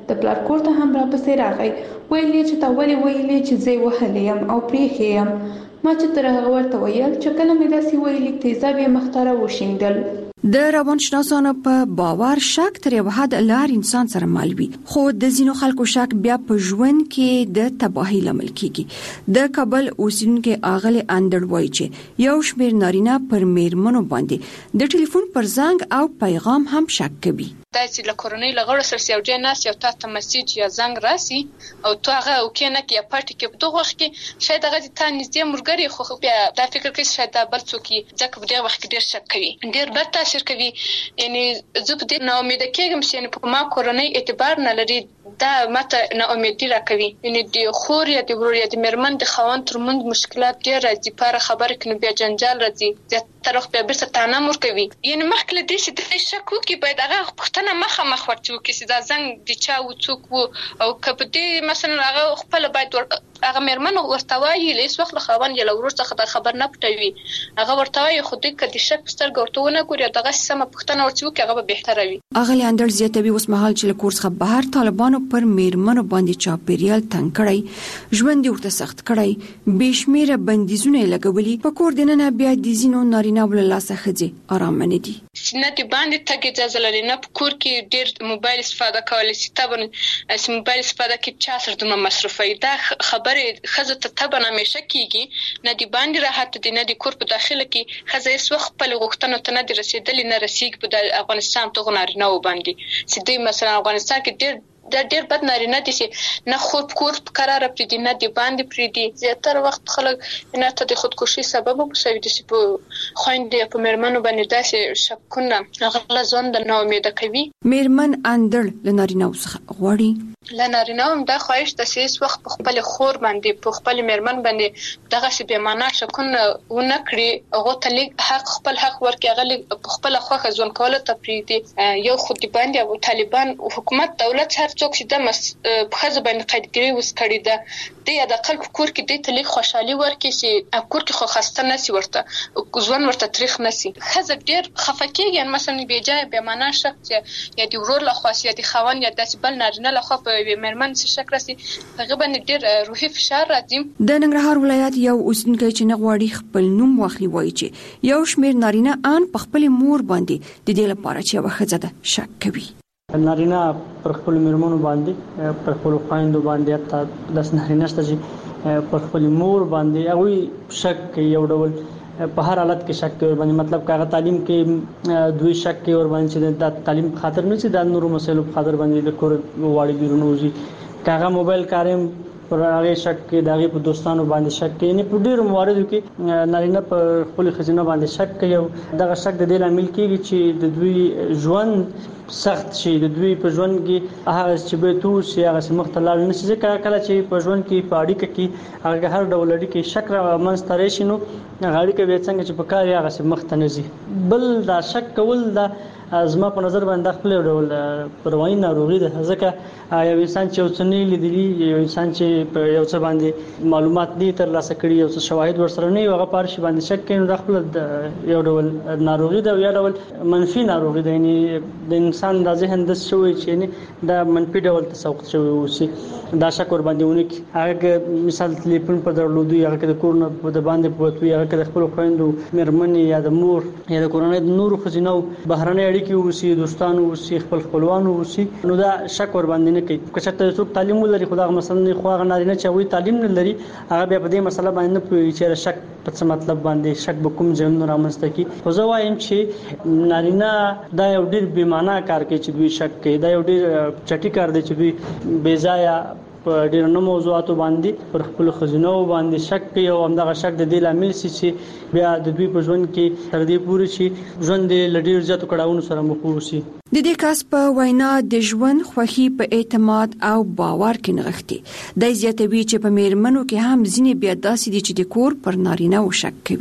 د پلار کور ته هم راپسې راغی. ویلې چې تا ولې ویلې چې زه وهلې یم او پریښې یم. ما چې تر هغه ورته ویل چې کله مې داسې ویلې تیزاب یې مخ ته راوشیندل. د روانشناسانو په باور شک تر یو حد لار انسان سره مل وي، خو د ځینو خلکو شک بیا په ژوند کې د تباهي لامل کیږي. د کابل اوسیدونکو اغلی اندړ وایي چې یو شمېر نارینه پر میرمنو باندې د ټلیفون پر زنګ او پیغام هم شک کوي. دا چې له کورنۍ لغړو سره یو ځای ناس یو تا ته مسیج یا زنګ راسي او تو هغه وکینه کې یا پټ کې په دغه وخت کې شاید هغه ته نږدې مرګري خو بیا دا فکر کوي شاید دا بل څوک ځکه په دغه وخت کې ډیر شک کوي، ډیر بد تاثیر کوي. یعنی زه په دې نو امید کېږم چې په ما کورنۍ اعتبار نه لري، دا ماته نه امیدي راکوي. یعنی د خور یا د ورور یا د میرمن د خاوند ترمنځ مشکلات ډیر راځي، په خبره کې نو بیا جنجال راځي، د طرف بیا بیرته تانه مور کوي. یعنی مخکله دې چې د شک وکي باید هغه پښتنه مخ ورته وکي چې دا زنګ د چا و څوک وو او کپدې مثلا هغه خپل باید هغه میرمن ورته وایي لیس وخت له خاوند یا ورور څخه خبر نه پټوي، هغه ورته وایي خو دې کدي شک سترګ ورته ونه ګوري دغه سم پښتنه ورته وکي هغه به بهتره وي. اغلی اندر زیاتوي اوس مهال چې له کورس څخه بهر طالبانو پر میرمنو باندې چاپیریال تنګ کړی، ژوند ورته سخت کړی، بشمیره بندیزونه لګولي، په کور دننه بیا د زینو نارینه ول لاسه خځې آرام نه دي. نه دی باندې تګ اجازه لري، نه په کور کې ډیر موبایل استفاده کولای شي. طبعا موبایل استفاده کې چا سره دومره مصرفي دا خبره خزه ته طبعا همیشه کیږي. نه دی باندې راحت دي، نه دی کور په داخله کې خزه هیڅ وخت په غوښتنو ته نه دی رسیدلې، نه رسیږي په افغانستان ته غناري نه و باندې چې دوی مثلا افغانستان کې ډیر بد نارینه دي چې نه خود کور قرار پرې دي نه دی باندې پرې دي. زیاتره وخت خلک نه ته د خودکشي سبب وګرځي چې په خويندې په میرمنو باندې داسې شکونه غلا ځون د نو امید کوي. میرمن اندړ لنارینه وسخه غوړي لنارینه هم دا خواهش د سیس وخت په خپل خور باندې په خپل میرمن باندې دغه څه به معنا شکونه ونه کړي، هغه ته حق خپل حق ورکړي، هغه په خپل خوخه ځون کول ته پرې دي. یو خو دی باندې او طالبان حکومت دولت هر څوک چې د په خزه باندې قیدګری وس کړی ده د یا د خلکو کور کې د تلیک خوشحالي ورکړي چې کور کې خو خسته نسی ورته ځوان ورته تاریخ نسی خزه ډیر خفکیږي. مثلا بیا جای به معنا شخص یا د ورور له خاص یا د خوان یا د بل نارینه له خو په مرمن څه شک راسي هغه باندې ډیر روحي فشار راځي. د ننګرهار ولایت یو اوسیدونکی چې نه غواړي خپل نوم واخلي وایي چې یو شمېر نارینه ان په خپل مور باندې د دې لپاره چې یو خزه ده شک کوي. نارینه پر خپل میرمنو باندې پر خپل خويندو باندې حتی د نارینه چې پر خپل مور باندې هغه شک کوي، یو ډول په هر حالت کې شک کوي باندې مطلب کاغه تعلیم کې دوی شک کوي ور باندې چې د تعلیم خاطر نه چې د نورو مسایلو خاطر باندې د کور واړي بیرونو وځي، کاغه موبایل کارم پر هغه شک کې دغه په دوستانو باندې شک کوي. نه په ډیرو مواردو کې نارینه پر خپل خزینه باندې شک کوي او دغه شک د دې لامل کېږي چې د دوی ژوند سخت شي، د دوی په ژوند کې هغه چې به تو سي هغه مختلال نشي ځکه کله چې په ژوند کې په اړیکه کې هغه هر ډول اړیکه شک را منځ ترې شي نو اړیکه به څنګه چې په کار هغه مخ ته نزي. بل دا شک کول دا زما په نظر باندې خپل ډول پروايي ناروغي ده، ځکه یو انسان چې اوسنی لیدلی یو انسان چې په یو څه باندې معلومات دي تر لاسه کړي یو څه شواهد ورسره نه هغه پارش باندې شک کوي، نو خپل یو ډول ناروغي ده، یو ډول منفي ناروغي ده. یعنی د انسان د ذهن د شوی چې دا منفي ډول تسوق شوی وسی دا شک ور باندې ونی هغه مثال تلیفون په درلودي هغه د کور نه د باندې پوتوي هغه د خپل خويندو میرمنې یا د مور یا د کورنۍ د نورو خزینو بهرنۍ اړیکې وسی دوستانو وسی خپل خپلوانو وسی نو دا شک ور باندې نه کوي. که څه څوک تعلیم ولري خدای مثلا خو هغه نارینه چې وی تعلیم نه لري هغه بیا په دې مسله باندې نه پوهیږي چې شک په څه مطلب باندې شک به کوم ځای نه رامنځته کی. خو زه وایم چې نارینه دا یو ډیر بې معنا کار کوي چې دوی شک کوي، دا یو ډیر چټي کار دی چې دوی بې ځایه په ډیر نه موضوعاتو باندې پر خپل خزینو باندې شک کوي او همدغه شک د دې لامل شي چې بیا د دوی په ژوند کې تر دې پورې شي ژوند د لډیر زیاتو کړهونو سره مخ وشي. د دې کس په وینا د ژوند خوښي په اعتماد او باور کې نغښتي د زیاتوي چې په میرمنو کې هم ځینې بیا داسې دي چې د کور پر نارینه او شک کوي.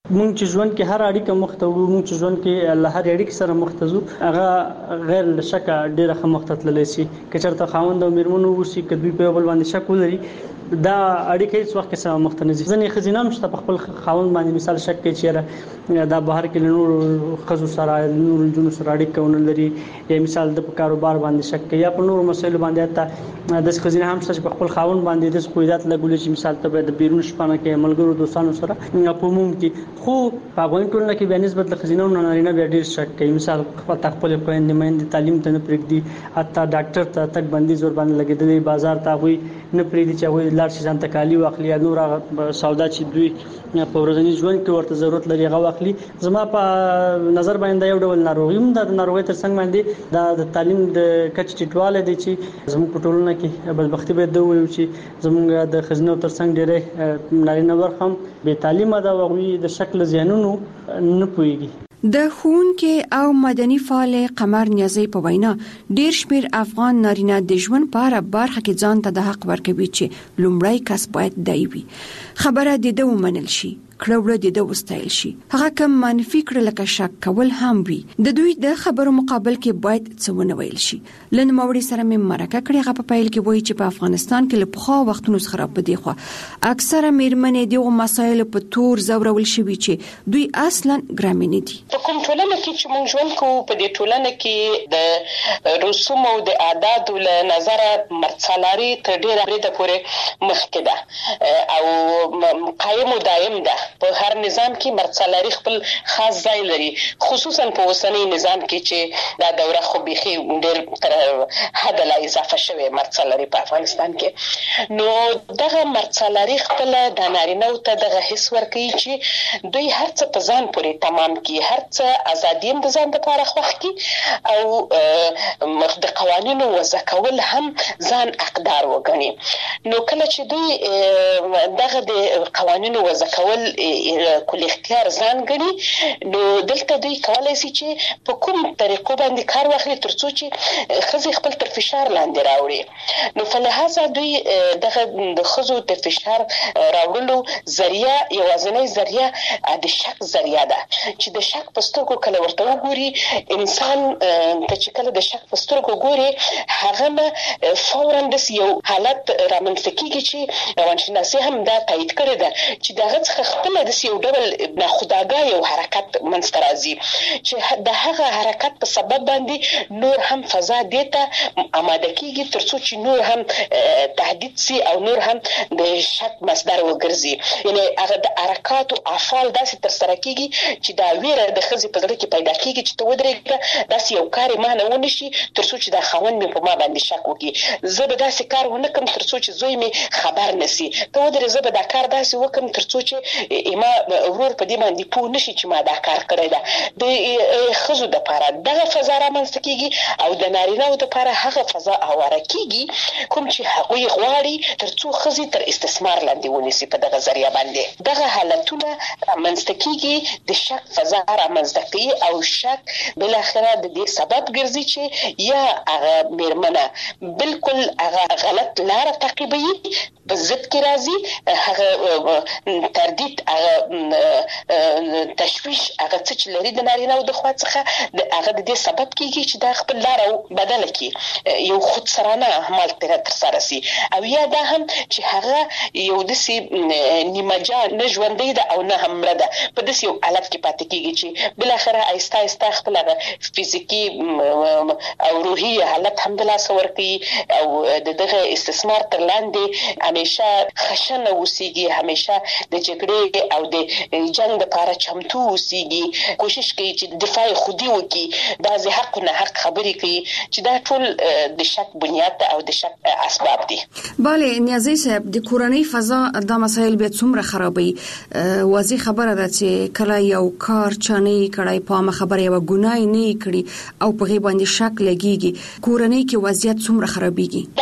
مونږ چې ژوند کې هر اړیکه مخته وو، مونږ چې ژوند کې له هر اړیکې سره مخته زو، هغه غیر لشکه ډیره مخته تللی شي. که چېرته خاوند او میرمنو وشي، که دوی په بل باندې شک ولري، دا اړیکه هیڅ وخت کې سره مخته نه ځي. ځینې ښځینه هم شته په خپل خاوند باندې مثال شک کوي چې دا بهر کې له نورو ښځو سره نورو نجونو سره اړیکه ونه لري، یا مثال د کاروبار باندې شک کوي، یا په نورو مسایلو باندې. حتی د ښځینه هم شته چې په خپل خاوند باندې د قیودات لګولي چې مثال ته د بیرون شپانه کې ملګرو دوستانو سره په عموم کې. خو په افغان ټولنه کې به نسبت له ښځینو نه نارینه بیا ډیر شک کوي. مثال خپل خويندې مېندې تعلیم ته نه پرېږدي، حتی ډاکټر ته تک بندیز ور باندې لګېدلې، بازار ته غوي نه پرېږدي چې غوي لاړ شي ځان ته کالي واخلي، یا نور سودا چې دوی په ورځني ژوند کې ورته ضرورت لري هغه واخلي. زما په نظر باندې یو ډول ناروغي هم د ناروغي تر څنګ باندې د تعلیم د کچ ټیټواله دي چې زموږ په ټولنه کې بدبختی به دوی وي چې زموږ د خزینو تر څنګ ډېرې نارینه ورخ هم به تعلیمه دا وغوي د شکل زیانونو نه پويږي. د ښوونکي او مدني فعال قمر نیازی په وینا ډیر شمیر افغان نارینه د ژوند په اړه برخه کې ځان ته د حق ورکوي چې لومړی کس باید دی وي. خبره د دوه منل شي، کړه د دوه وستایل شي. هغه کوم منفي کړه لکه شک کول هم وي. د دوی د خبرو مقابل کې باید څه ونه ویل شي. لن موري سره مې مرکه کړې، هغه په پیل کې وایي چې په افغانستان کې له پخوا وختونو څخه را پدې خو اکثره میرمنې دغه مسایل په تور زورول شوي چې دوی اصلا ګرامي نه دي. په کوم ټولنه کې چې موږ ژوند کوو، په دې ټولنه کې د رسوم او د عادات له نظره مرڅلاري تر ډیره بریده پورې مخکې ده او قایم او دایم ده. په هر نظام کې مرڅلاري خپل خاص ځای لري، خصوصا په اوسنۍ نظام کې چې دا دوره خو بيخي ډېر تر حد لا اضافه شوه مرڅلاري په افغانستان کې. نو دغه مرڅلاري خپل د نارینه او ته دغه حس ورکوي چې دوی هر څه په ځان پورې تمام کی، هر څه ازادي هم د ځان لپاره خوښ کی او د قوانینو وضع کول هم ځان حقدار وګڼي. نو کله چې دوی دغه د قوانینو وضع کول کل اختیار ځان غني، نو دلته دوی کولای شي چې په کوم طریقو باندې کار واخلي ترڅو چې خزي خپل تر فشار لاندې راوړي. نو فلهذا دوی دغه د خزو د فشار راوړلو ذریعہ یوازینی ذریعہ د شک ذریعہ ده چې د شک پسترګو کله ورته وګوري انسان ته چې کله د شک پسترګو ګوري هغه نه فورا د یو حالت رامنځته کیږي چې روانشناسي هم دا تایید کړی ده چې دغه څخه خپل د یو ډول ناخودآګاه یو حرکت منځته راځي چې د هغه حرکت په سبب باندې نور هم فضا دیته آماده کیږي ترڅو چې نور هم تهدید سي او نور هم د شک مصدر وګرځي. یعنی هغه د حرکات او افعال داسې تر سره کیږي چې دا ویره د خزي په ځړ کې پیدا کیږي چې ته ودرېږه داسې یو کار ما نه ونشي ترڅو چې دا خوند مې په ما باندې شک وکړي، زه به داسې کار ونه کوم ترڅو چې زوی مې خبر نشي، ته ودرې زه به دا کار داسې وکم ترڅو چې ما ورور په دې باندې پوه نشي چې ما دا کار کړی ده. د خزو د لپاره دغه فضا رامنځته کیږي او د نارینه‌و د لپاره هغه فضا اواره کیږي کوم چې هغوی غواړي ترڅو خزي تر استثمار لاندې ونیسي. په دغه ذریعہ باندې دغه حالتونه رامنځته کیږي، د شک فضا رامنځته کوي او شک بل اخره د دې سبب ګرځي چې یا هغه میرمنه بالکل هغه غلط لار تعقیبوي، په ضد کې راځي، هغه تردید، هغه تشویش، هغه څه چې لري د نارینه او د خوا څخه د هغه د دې سبب کیږي چې دا خپل لار بدل کړي، یو خود سرانه اعمال تر سره سي، او یا دا هم چې هغه یو داسې نیمه جان نه ژوندۍ ده او نه هم مړه ده، په داسې یو حالت کې پاتې کیږي چې بل اخره آهسته آهسته خپل هغه فزیکي او روحي حالت هم د لاس ورکوي او دغه استثمار تر لاندې همیشه خشنه اوسېږي، همیشه د جګړې او د جنگ لپاره چمتو اوسېږي، کوشش کوي چې دفاع خودي وکړي، بعضې حق نه حق خبرې کوي چې دا ټول د شک بنیاد ده او د شک اسباب دي. بله نیازی صاحب، د کورنۍ فضا دا مسایل بیا څومره خرابوي؟ واضح خبره ده چې کله یو کار چا نه کړی، په خبره یو ګناه نه کړي او په غي باندې شک لګيږي، کورنۍ کې وضعیت څومره خرابيږي؟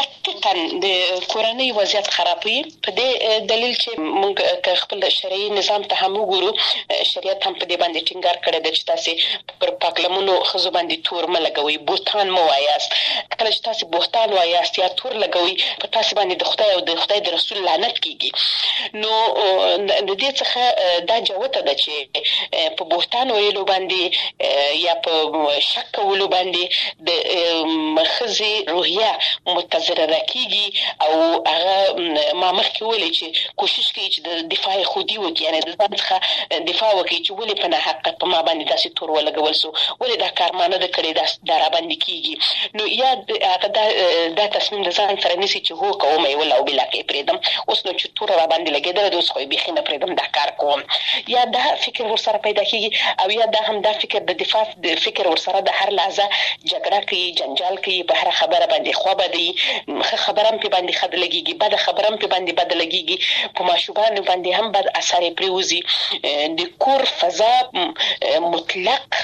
تن د کورنۍ وضعیت خرابوي. په دې دلیل چې موږ خپل شرعي نظام ته هم وګورو، شریعت هم په دې باندې ټینګار کړی دی چې تاسو پر پاکلمونو خزو باندې تور ملګوي، بوتان مو وایاست. کله چې تاسو بوتان وایاست یا تور لګوي، په تاسو باندې د خدای او د خدای د رسول لعنت کیږي. نو د دې څخه دا جوته ده چې په بوتان ویلو باندې یا په شک کولو باندې د خزي روحیه متضرره کیږي او هغه ما مخکې ویلي چې کوشش کوي چې د دفاع خودي وکړي، یعنی د ځان څخه دفاع وکړي چې ولې په ناحق په ما باندې داسې تور ولګول سو، ولې دا کار ما نه د کړی، دا را باندې کیږي. نو یا هغه دا تصمیم د ځان سره نیسي چې هو کوم یې ولا او بلا کې پریدم، اوس نو چې تور را باندې لګیدل اوس خو به خینه پریدم دا کار کوم. یا دا فکر ورسره پیدا کیږي او یا دا هم دا فکر د دفاع د فکر ورسره د هر لحظه جګړه کوي، جنجال کوي، په هر خبره باندې خو بدی خبره هم په باندې خد لګيږي، بد خبره هم په باندې بد لګيږي، په ماشومان باندې هم بد اثر پریوزي. د کور فضا مطلق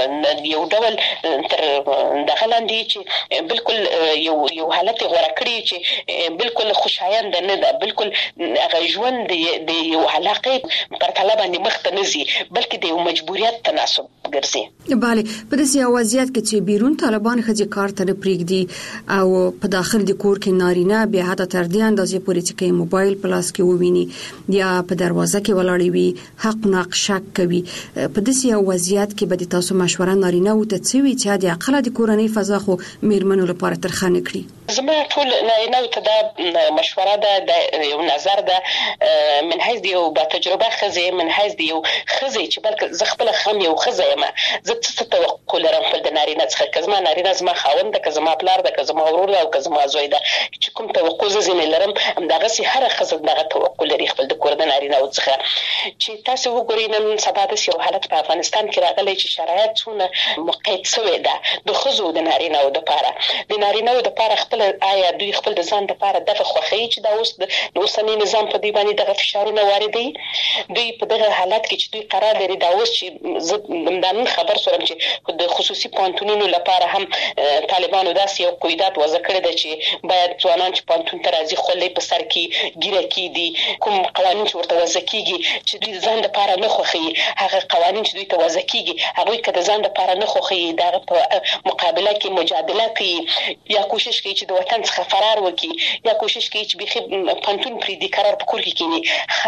یو ډول تر دغه لاندې چې بالکل یو حالت غوړه کړی چې بالکل خوشایند نه ده، بالکل هغه ژوند د یو علاقه پر طلب باندې مخ ته نزي، بلکې د یو مجبوریت تناسب ګرځي. bale په داسې وضعیت کې چې بیرون طالبان خځې کار ته پریږدي او په داخل د کور کې نارینه به حتی تر دې اندازې پورې چې موبایل پلاس کې وویني یا په دروازه کې ولاړ وي، حق ناقشک کوي. په داسې وضعیت کې به تاسو مشوره نارینه او ته څوي چې د عقل د کورنۍ فضا خو میرمنو لپاره ترخانه کړي. زما ټول نارینه ته دا مشوره ده، د یو نظر ده من حیث یو با تجربه خزه، من حیث یو خزه چې بلکې ز خپل خم یو خزه یم، زه څه توقع لرم خپل د نارینه څخه، که زما نارینه زما خاوند ده، که زما پلار ده، که زما ورور ده او که زما زوی ده، چې کوم توقع زه نه لرم همدغه سي هر خزه دغه توقع لري خپل د کور د نارینه څخه. چې تاسو وګورئ نن سبا د یو حالت په افغانستان کې راغلی چې شرایط څونه مقید شوی ده د خزو د نارینه او د پاره، د نارینه او د پاره خپل آیا دوی خپل د ځان لپاره دغه خوخی چې دا اوس د اوسنی نظام په دی باندې دغه فشارونه واردي، دوی په دغه حالت کې چې دوی قرار لري دا اوس چې زمدان خبر سره چې د خصوصي پانتونونو لپاره هم طالبانو داسې یو قیدات وضع کړی دی چې باید ځوانان چې پانتون ته راځي خولې په سر کې ګیره کې دي، کوم قوانین چې ورته وضع کیږي چې دوی ځان لپاره نه خوخي، هغه قوانین چې دوی ته وضع کیږي هغه کده ځان لپاره نه خوخي، دا په مقابله کې مجادله کوي یا کوشش کوي چې د وطن څخه فرار وکړي یا کوشش کوي چې بيخي پانتون پرې د قرار په کور کې کینی.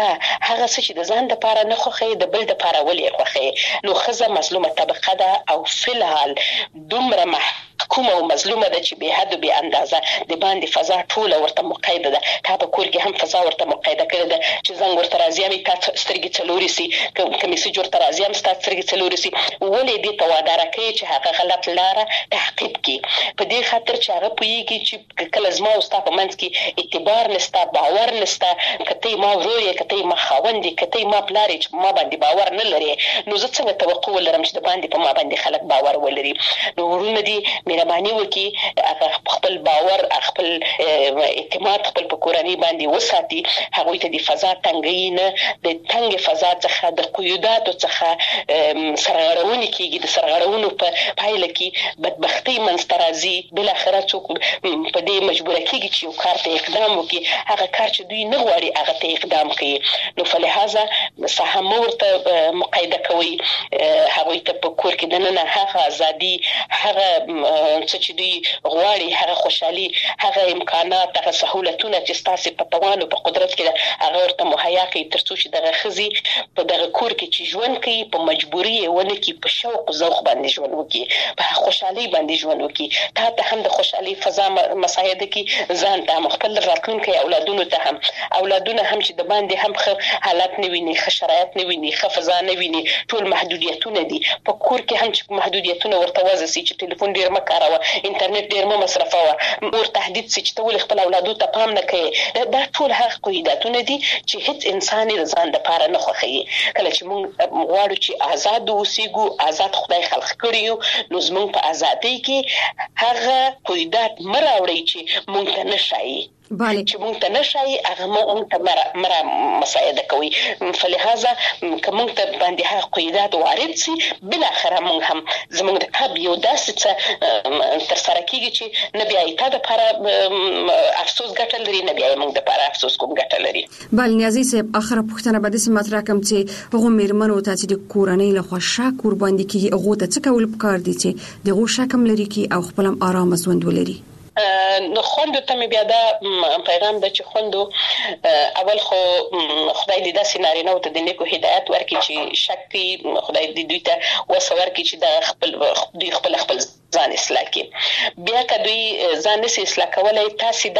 هغه څه چې د ځان لپاره نه خوخي د بل لپاره ولې خوخي. نو خزه مظلومه طبقه ده او فلحال دومره محکومه او مظلومه ده چې به حد او به اندازه د باندې فضا ټوله ورته مقیده ده. تا په کور کې هم فضا ورته مقیده کړې ده چې زنګ ورته راځي مې تا سترګې څلوري سي کمیسي جوړ ته راځي هم سترګې څلوري سي، ولې دې ته وادار کوي چې هغه غلط لاره تعقیب کړي په دې خاطر چې هغه پوهیږي چې کله زما او ستا په منځ کې اعتبار نشته، باور نشته، کته ما ورور یې کته ما خاوند یې کته ما پلار یې چې ما باندې باور نه لري، نو زه څنګه توقع ولرم چې د باندې په ما باندې خلک باور ولري. نو ورونه دي مهرباني وکړي هغه خپل باور خپل اعتماد خپل په کورنۍ باندې وساتي، هغه ته د فضا تنګي نه د تنګ فضا څخه د قیوداتو څخه سرغړونه کیږي، د سرغړونو په پایله کې بدبختی منسترازي بل اخرت څوک په دې مجبور کیږي چې یو کار ته اقدام وکړي، هغه کار چې دوی نه غواړي هغه ته اقدام کوي. نو فلهذا سهم ورته مقایده کوي، هغه ته په کور کې دنه هغه ازادي، هغه څه چې دوی غواړي، هغه خوشحالي، هغه امکانات، هغه سہولتونه چې تاسو په توان او په قدرت کې هغه ورته مهیا کوي ترڅو چې دغه خزي په دغه کور کې چې ژوند کوي په مجبوري ونه کې په شوق او ذوق باندې ژوند وکړي، په خوشحالي باندې ژوند وکړي. ته هم د خوشحالي فضا مساعده کې ځان ته خپل راتلونکي اولادونو ته هم اولادونه هم چې د باندې هم حالات نه ویني، شرایط نه ویني، فضا نه ویني، ټول محدودیتونه دي په کور کې هم چې محدودیتونه ورته وځي چې ټلیفون ډیر مکاروه، انټرنیټ ډیر مصرفوه، مور تهدید چې ته ول خپل اولادو ته پام نه کوي. دا ټول هغه قیداتونه دي چې هیڅ انسان یې ځان لپاره نه خوښي. کله چې موږ غواړو چې آزاد اوسېږو، آزاد خدای خلق کړیو، نو زموږ په ازادۍ کې هغه قیدات مراوړي چې موږ ته نشي. چې مونږ ته نشي هغه مونږ ته مرا مساعده کوي. فلهذا کوم ته باندې هغه قیدات وارد سي بل اخر مونږ هم زمونږ د کاب یو داسې تر سره کیږي چې نه بیا ایته د لپاره افسوس ګټل لري، نه بیا موږ د لپاره افسوس کوم ګټل لري. بل نیازي صاحب اخر پوښتنه به د سمات راکم چې هغه میرمنو ته چې د کورنۍ له خوښه قربان دي کیږي هغه ته څه کول پکار دي چې دغه شکم لري کی او خپل آرام ژوند ولري. نو خوندو ته بیا دا پیغام د چې خوندو اول خو خدای دې د سينارینو ته د نیکو هدایت ورکړي چې شک خدای دې دوی ته وسور کړي چې د خپل ځان اصلاح کړي. بیا کدوې ځان نس اصلاح کولای تاسو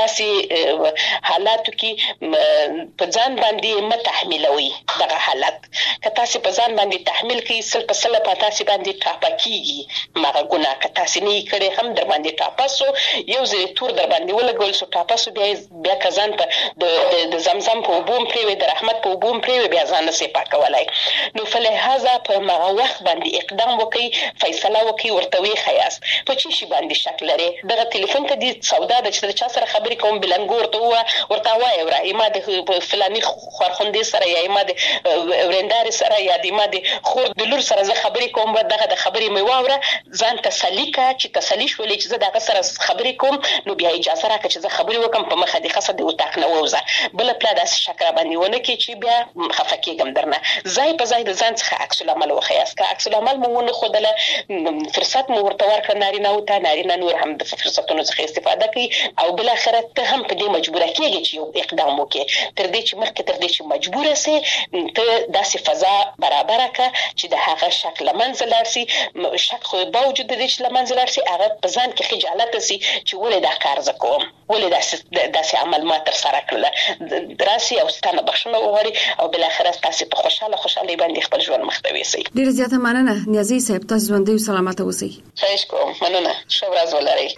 داسې حالاتو کې په ځان باندې متحملوي. دغه حالت که تاسو په ځان باندې تحمل کړئ سل په سل په تاسو باندې ټاپه کیږي مغه ګناه که تاسو نه کړئ هم در باندې ټاپسو یو ځای تور در باندې ولګول سو ټاپسو بیا کزان په د زمزم په وبوم پریوي د رحمت په وبوم پریوي بیا ځان نه پاکولای. نو فلهذا په مغه وخت باندې اقدام وکړي، فیصله وکړي، ورته وی خیاس په چی شي باندې شک لري. دغه ټلیفون ته د سودا د چا سره خبرې کوم بلنګور ته ورته وای ورای ما د فلاني خورخوندې سره یا ما د ورندار سره یا د ما د خور د لور سره زه خبرې کوم دغه د خبرې مې واوره ځان تسلی کا چې تسلی شولې چې زه دغه سره خبرې کوم نو بیا اجازه راکړه چې زه خبرې وکم په مخه د خاصه د وتاق نه ووزه بل پلا داس شکر باندې ونه کې چې بیا خفکیږم درنه ځای په ځای د ځان څخه عکس العمل وخیاس کا عکس العمل مو نه خودله فرصت مو ورته ورکړ نارینه او ته نارینه نور هم د فرصتونو څخه استفاده کوي او بل اخر ته هم په دې مجبوره کیږي چې یو اقدام وکړي تر دې چې مخکې تر دې چې مجبوره سي ته داسې فضا برابر کړه چې د هغه شکل منځلار سي شک خو باوجود د دې چې منځلار سي هغه په ځان کې خجالت سي چې ولې دا کار زکوم ولې داسې عمل ما تر سره کړل دراسي او ستانه بخښنه وغواړي او بل اخر تاسو په خوشاله باندې خپل ژوند مختوي سي. ډیر زیاته مننه نیازي صاحب تاسو ژوندۍ او سلامت اوسئ. خواهش کوم. مننه. ښه ورځ ولرئ.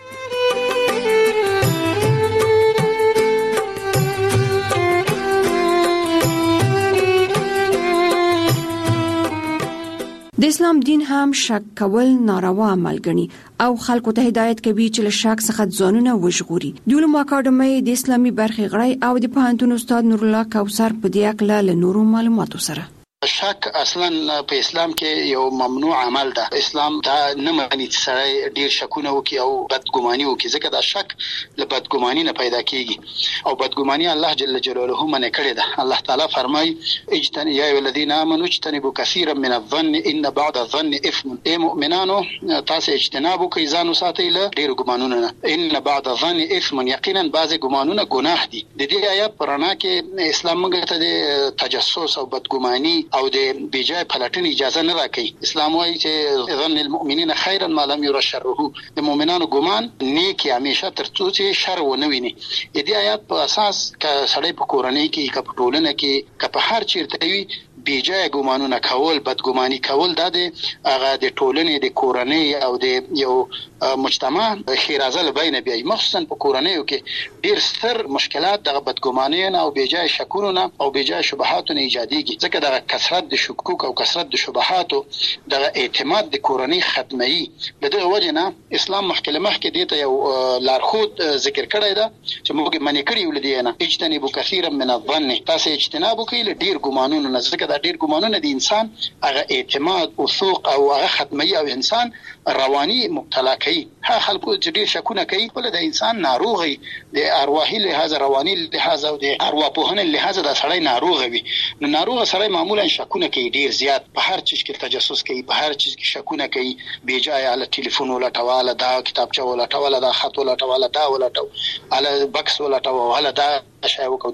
د اسلام دین هم شک کول ناروا عمل ګڼي او خلکو ته هدایت کوي چې له شک څخه ځانونه وژغوري. د علومو اکاډمۍ د اسلامي برخې غړی او د پوهنتون استاد نور الله کوثر په دې اړه له نورو معلوماتو سره شک اصلا په اسلام کې یو ممنوع عمل ده. اسلام دا نه معنی چې سره ډیر شکونه وکي او بدګماني وکي ځکه دا شک له بدګماني نه پیدا کیږي او بدګماني الله جل جلاله منع کړی ده. الله تعالی فرمای اجتنبوا یا الذين امنوا اجتنبوا كثيرا من الظن ان بعض الظن اثم. اي مؤمنانو تاسو اجتناب کوئ ځان ساتئ له ډیر ګمانونو نه. ان بعض الظن اثم یقینا بعض ګمانونه ګناه دي. د دې آیات پرانا کې اسلام موږ ته د تجسس او بدګماني او د بیجای پلټن اجازه نه راکړي. اسلام وايي چې ظن المؤمنین خیرا ما لم ير شره. د مؤمنانو ګمان نیک همیشه تر څو چې شر ونه ویني. د دې آیات په اساس ک سړی په کورنۍ کې ک په ټولنه کې ک په هر چیرته وي بیجای ګمانونه کول بدګماني کول د هغه د ټولنې د کورنۍ او د یو مجتمع خیرازه لبینه بیا مخصوصا په کورنیو کې ډیر ستر مشکلات د بدګمانۍ او بیجای شکونه او بیجای شبهات نه ایجاديږي. ځکه د کثرت د شکوک او کثرت د شبهات د اعتماد د کورنۍ ختمي. دغه وجه نه اسلام مخکې دې ته یو لارښود ذکر کړی دا چې موږ منې کړی ولدي نه اجتنبوا كثيرا من الظن. تاسو اجتناب وکړئ له ډیر ګمانونو نه ځکه دا ډیر ګمانونه د انسان هغه اعتماد او ثوق او هغه ختمي او انسان رواني مبتلا کوي. ها خلکو چې ډیر شکونه کوي بل د انسان ناروغي د ارواحي لحاظ رواني لحاظ او د ارواپوهنې لحاظ د سړی ناروغ وي. نو ناروغ سړی معمولا شکونه کوي ډیر زیات په هر چیز کې تجسس کوي په هر چیز کې شکونه کوي بیجای علی ټلیفون ولا ټواله دا کتابچه ولا ټواله دا خط ولا ټواله دا ولا ټو علی بکس ولا ټواله دا شای وکړو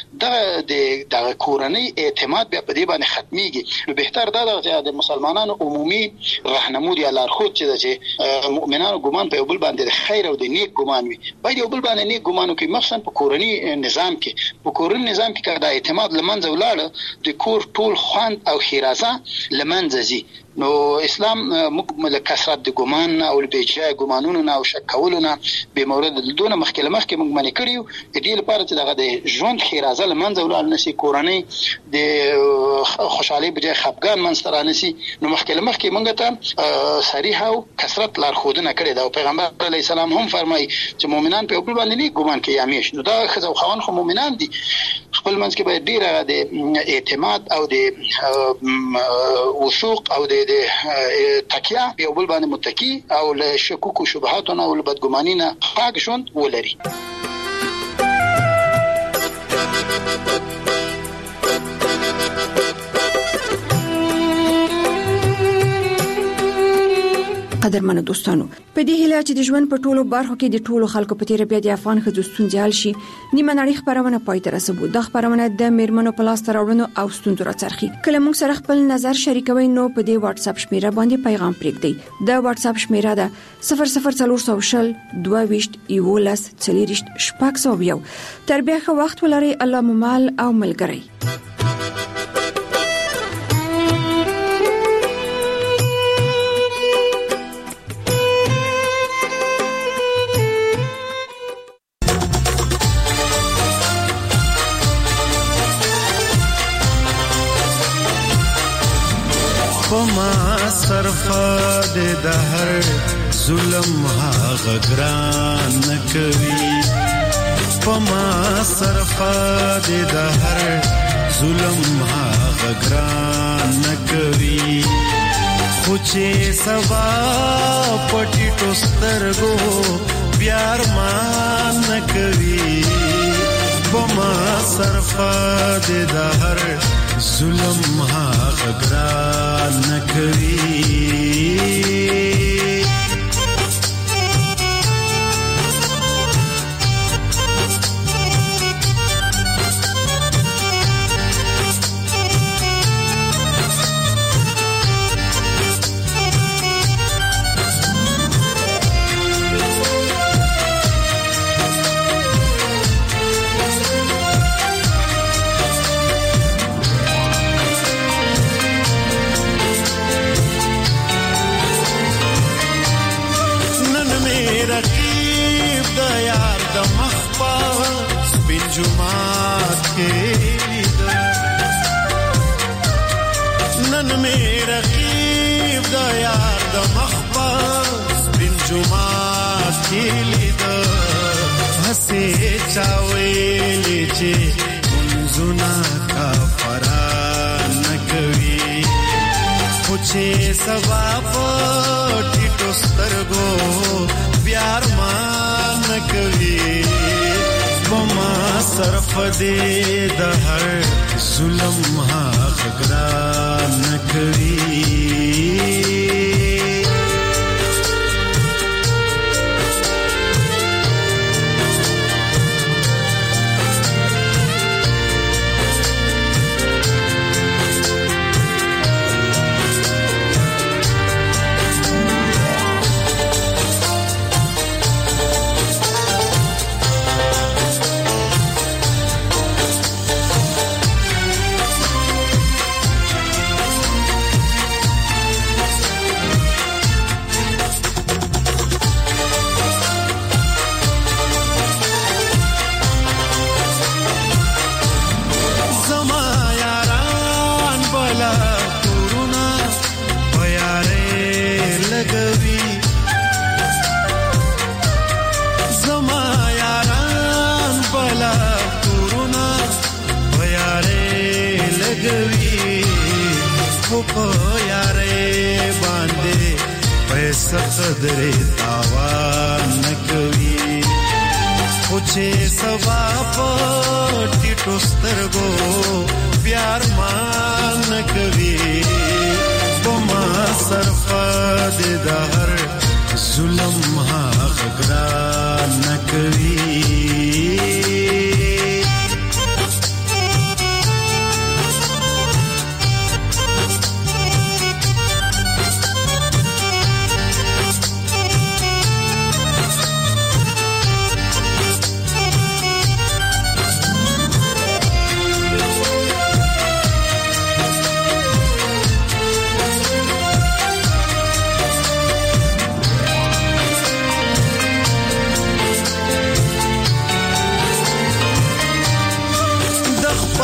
دا د کورنۍ اعتماد بیا په دې باندې ختميږي. نو بهتر دا د مسلمانانو عمومي راهنمودي لارښود چې مؤمنانو ګمان په یو بل باندې خیر او د نیک ګمان وي باید یو بل باندې نیک ګمان وکړي. مخصوصا په کورنۍ نظام کې کله د اعتماد لمنځه ولاړ د کور ټول خوند او خیرازه لمنځه ځي. نو اسلام موږ له کثرت د ګمان او بېجای ګمانونو او شک کولو نه به مورد دونه مخکله موږ منې کړیو د دې لپاره چې دغه د ژوند خیرازه لمنځه ولاړ نشي کورنۍ د خوشحالي بجای خفګان منځ را نشي نو مخکله موږ ته صریح او کثرت لارښودنه کړې ده او پیغمبر علیه السلام هم فرمایي چې مؤمنان په خپل باندې نه ګمان کوي همیش نو دا خزه او خوان خو مؤمنان دي خپل منځ کې باید ډیره د اعتماد او د وثوق او د تکیه په بل باندې متکی او له شکوک او شبهاتو او له بدګمانۍ نه پاک ژوند ولري. قدرمنو دوستانو په دې هیله چې د ژوند په ټولو برخو کې د ټولو خلکو په تیر بیا د افغان ښځو ستونزې حل شي نیمه نړۍ خبرونه پای ته رسوي د خبرونه د میرمنو په لاس راوړنو او ستونزو راڅرخي کله موږ سره خپل نظر شریکوي نو په دې واتس اپ شمیره باندې پیغام پرېږدئ د واتس اپ شمیره ده 00400 22 11 40 شپږ تر بیا ښه وخت ولرئ الله مو مال او ملګری. صرف د هر ظلم هغه ګران نکوي پما صرف د هر ظلم هغه ګران نکوي خو چې سبا پټي ټوسترګو پیار مان نکوي پما صرف د هر ظلم هغه ګران نکوي نن می رقیب دا یار دا مخباز بن جمعات کی لید ہسی چاویلی چی منزونا کافران نکوی خوچی سبا پوٹی ٹوسترگو بیار مان نکوی بما صرف دے دہر ظلم حق گران نکوی قدر تاوان نکوي خوچه سبا پټی ټوسترګو پیار مان نکوي بما صرف د هر ظلم حق ګران نکوي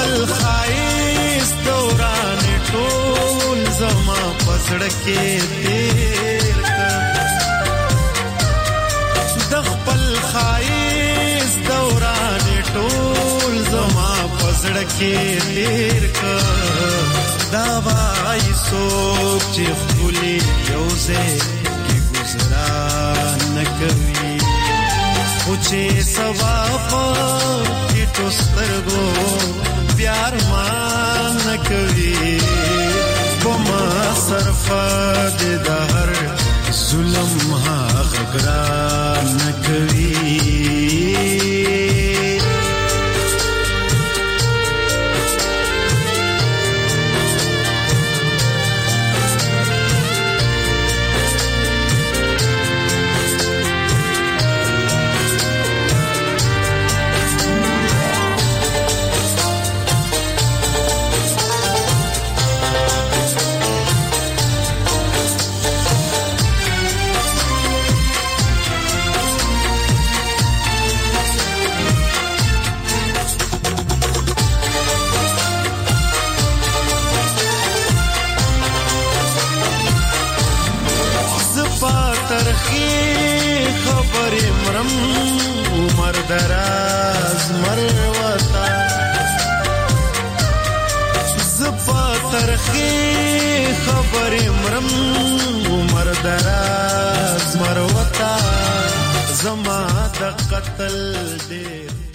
خپل خایس دوران ټول زما پسړه کې تیر د خپل خایس دوران ټول زما پسړه کې تیر دا وای سوچ چې خولي یوزه کې گزارا نکوي خو چې سوا په ټوسترګو پیار مان نکوي بما صرف د دهر ظلم ها غګرا نکوي دراز مروتا زپا ترخی خبر مرم عمر دراز مروتا زما د قتل دیر